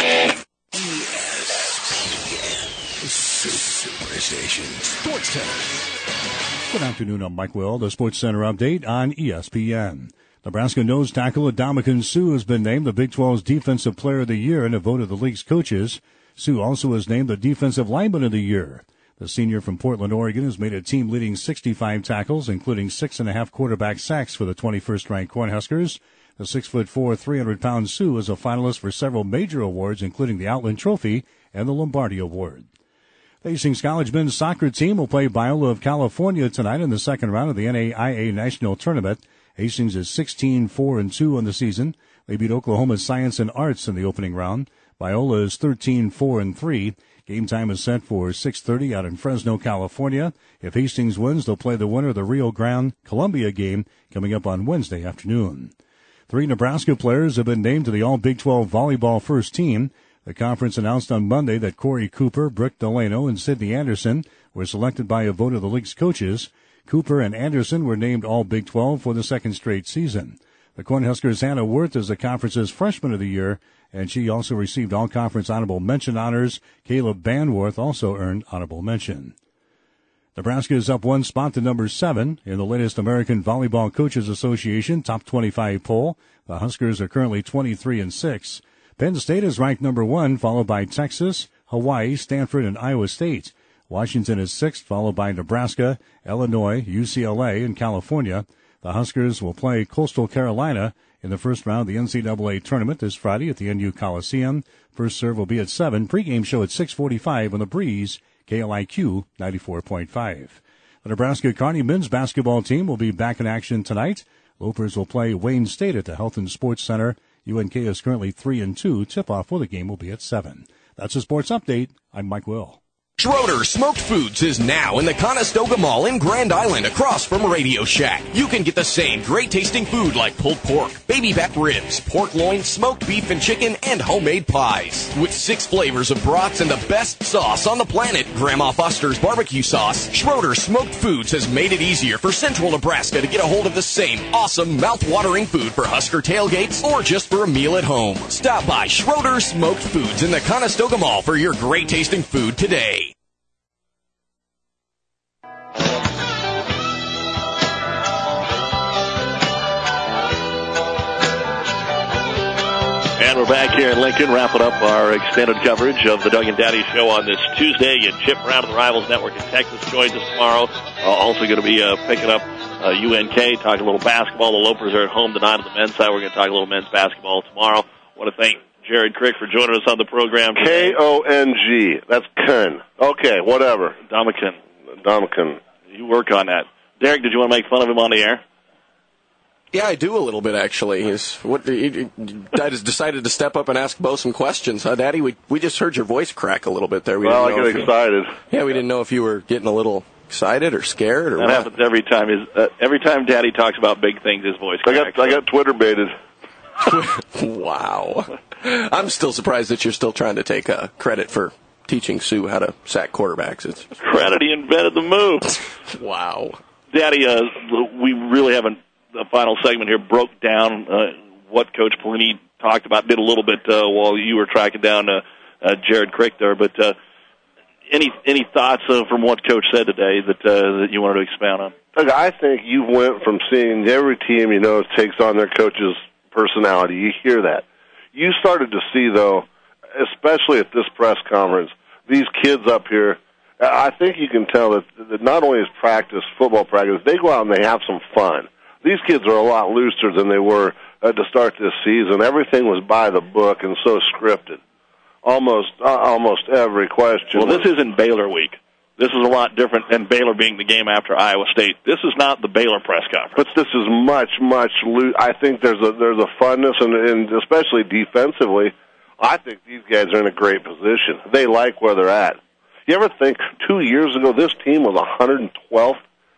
Superstation. Sports Center. Good afternoon, I'm Mike Will. The Sports Center update on ESPN. Nebraska nose tackle Adamakin Sue has been named the Big 12's Defensive Player of the Year in a vote of the league's coaches. Sue also was named the Defensive Lineman of the Year. The senior from Portland, Oregon, has made a team-leading 65 tackles, including 6.5 quarterback sacks for the 21st-ranked Cornhuskers. The 6'4", 300-pound Sue is a finalist for several major awards, including the Outland Trophy and the Lombardi Award. The Hastings College men's soccer team will play Biola of California tonight in the second round of the NAIA National Tournament. Hastings is 16-4-2 on the season. They beat Oklahoma Science and Arts in the opening round. Biola is 13-4-3. Game time is set for 6:30 out in Fresno, California. If Hastings wins, they'll play the winner of the Rio Grande Columbia game coming up on Wednesday afternoon. 3 Nebraska players have been named to the All-Big 12 volleyball first team. The conference announced on Monday that Corey Cooper, Brooke Delano, and Sidney Anderson were selected by a vote of the league's coaches. Cooper and Anderson were named All-Big 12 for the second straight season. The Cornhuskers' Hannah Worth is the conference's Freshman of the Year, and she also received all-conference honorable mention honors. Caleb Banworth also earned honorable mention. Nebraska is up 1 spot to number 7 in the latest American Volleyball Coaches Association Top 25 poll. The Huskers are currently 23-6. Penn State is ranked number 1, followed by Texas, Hawaii, Stanford, and Iowa State. Washington is 6th, followed by Nebraska, Illinois, UCLA, and California. The Huskers will play Coastal Carolina in the first round of the NCAA tournament this Friday at the NU Coliseum. First serve will be at 7. Pre-game show at 6:45 on the Breeze, KLIQ 94.5. The Nebraska Kearney men's basketball team will be back in action tonight. Lopers will play Wayne State at the Health and Sports Center. UNK is currently 3-2. Tip-off for the game will be at 7. That's a sports update. I'm Mike Will. Schroeder Smoked Foods is now in the Conestoga Mall in Grand Island across from Radio Shack. You can get the same great-tasting food like pulled pork, baby back ribs, pork loin, smoked beef and chicken, and homemade pies. With 6 flavors of brats and the best sauce on the planet, Grandma Foster's barbecue sauce, Schroeder Smoked Foods has made it easier for Central Nebraska to get a hold of the same awesome, mouth-watering food for Husker tailgates or just for a meal at home. Stop by Schroeder Smoked Foods in the Conestoga Mall for your great-tasting food today. And we're back here in Lincoln, wrapping up our extended coverage of the Doug and Daddy Show on this Tuesday. And Chip Brown of the Rivals Network in Texas joins us tomorrow. Also going to be picking up UNK, talking a little basketball. The Lopers are at home tonight on the men's side. We're going to talk a little men's basketball tomorrow. I want to thank Jared Crick for joining us on the program today. K-O-N-G. That's Kun. Okay, whatever. Dominican. You work on that. Derek, did you want to make fun of him on the air? Yeah, I do a little bit, actually. I just decided to step up and ask Bo some questions. Daddy, we just heard your voice crack a little bit there. Well, I get excited. Yeah, we didn't know if you were getting a little excited or scared or that what. happens every time. Every time Daddy talks about big things, his voice cracks. I got Twitter baited. Wow. I'm still surprised that you're still trying to take credit for teaching Sue how to sack quarterbacks. It's credit, he invented the move. Wow. Daddy, we really haven't. The final segment here broke down what Coach Pelini talked about, did a little bit while you were tracking down Jared Crick there. But any thoughts from what Coach said today that you wanted to expound on? Look, I think you went from seeing every team takes on their coach's personality. You hear that. You started to see, though, especially at this press conference, these kids up here, I think you can tell that not only is practice, football practice, they go out and they have some fun. These kids are a lot looser than they were to start this season. Everything was by the book and so scripted. Almost every question. Well, this isn't Baylor week. This is a lot different than Baylor being the game after Iowa State. This is not the Baylor press conference. But this is much I think there's a funness, and especially defensively, I think these guys are in a great position. They like where they're at. You ever think 2 years ago this team was 112th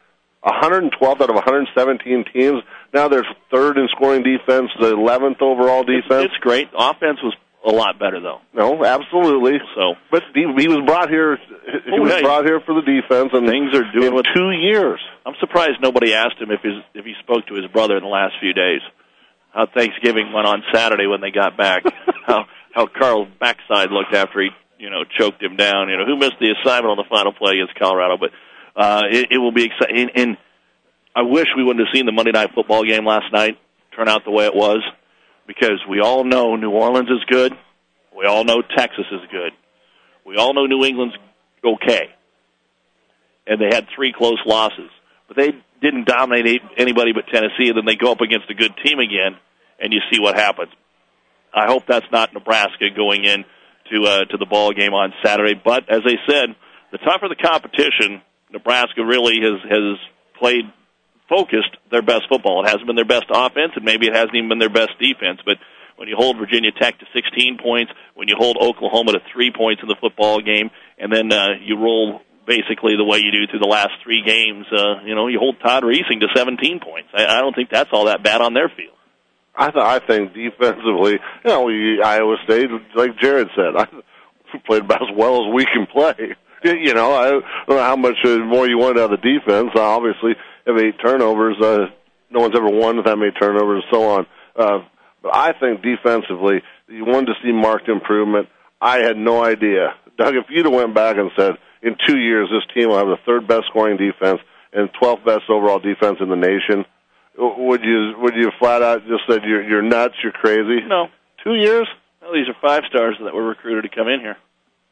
out of 117 teams. Now they're third in scoring defense, the 11th overall defense. It's great. Offense was a lot better, though. No, absolutely. So, but he was brought here. He was brought here for the defense, and things are doing in 2 years. I'm surprised nobody asked him if he spoke to his brother in the last few days. How Thanksgiving went on Saturday when they got back. how Carl's backside looked after he choked him down. Who missed the assignment on the final play against Colorado, but. It will be exciting, and I wish we wouldn't have seen the Monday Night Football game last night turn out the way it was, because we all know New Orleans is good. We all know Texas is good. We all know New England's okay. And they had 3 close losses. But they didn't dominate anybody but Tennessee, and then they go up against a good team again, and you see what happens. I hope that's not Nebraska going in to the ball game on Saturday. But, as I said, the tougher the competition, Nebraska really has played focused their best football. It hasn't been their best offense, and maybe it hasn't even been their best defense. But when you hold Virginia Tech to 16 points, when you hold Oklahoma to 3 points in the football game, and then you roll basically the way you do through the last 3 games, you hold Todd Reesing to 17 points. I don't think that's all that bad on their field. I think defensively, Iowa State, like Jared said, we played about as well as we can play. I don't know how much more you want out of the defense. Obviously, have 8 turnovers. No one's ever won with that many turnovers and so on. But I think defensively, you wanted to see marked improvement. I had no idea. Doug, if you'd have went back and said, in 2 years, this team will have the 3rd best scoring defense and 12th best overall defense in the nation, would you flat out just said you're nuts, you're crazy? No. 2 years? Well, these are 5 stars that were recruited to come in here.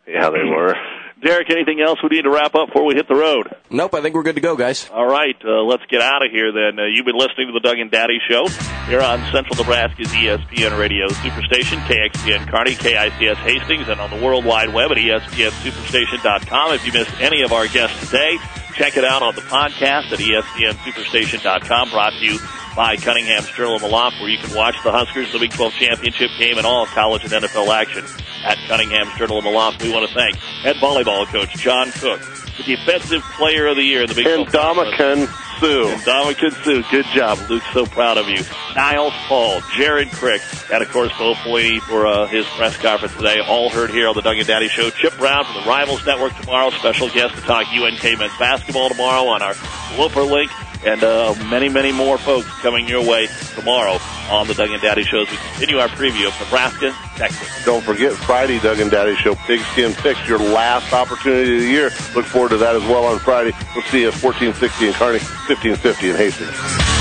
Yeah, they were. Derek, anything else we need to wrap up before we hit the road? Nope, I think we're good to go, guys. All right, let's get out of here then. You've been listening to the Doug and Daddy Show here on Central Nebraska's ESPN Radio Superstation, KXPN Kearney, KICS Hastings, and on the World Wide Web at ESPNSuperstation.com. If you missed any of our guests today, check it out on the podcast at ESPNSuperstation.com, brought to you by Cunningham's Journal and the Loft, where you can watch the Huskers, the Big 12 Championship game, and all college and NFL action at Cunningham's Journal and the Loft. We want to thank head volleyball coach John Cook, the Defensive Player of the Year in the Big 12. Ndamukong Suh. Ndamukong Suh. Good job. Luke's so proud of you. Niles Paul, Jared Crick, and, of course, Bo Pelini for his press conference today. All heard here on the Doug and Daddy Show. Chip Brown from the Rivals Network tomorrow. Special guest to talk UNK men's basketball tomorrow on our Whooper link. And many, many more folks coming your way tomorrow on the Doug and Daddy Show as we continue our preview of Nebraska, Texas. Don't forget Friday, Doug and Daddy Show, Pigskin Picks, your last opportunity of the year. Look forward to that as well on Friday. We'll see you at 1460 in Kearney, 1550 in Hastings.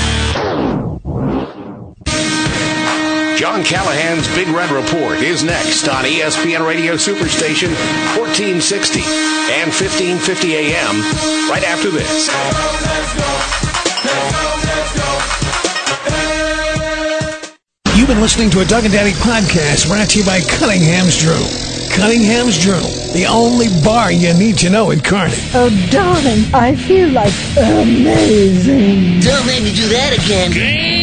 John Callahan's Big Red Report is next on ESPN Radio Superstation, 1460 and 1550 AM, right after this. You've been listening to a Doug and Daddy podcast brought to you by Cunningham's Journal. Cunningham's Journal, the only bar you need to know in Kearney. Oh, darling, I feel like amazing. Don't make me do that again.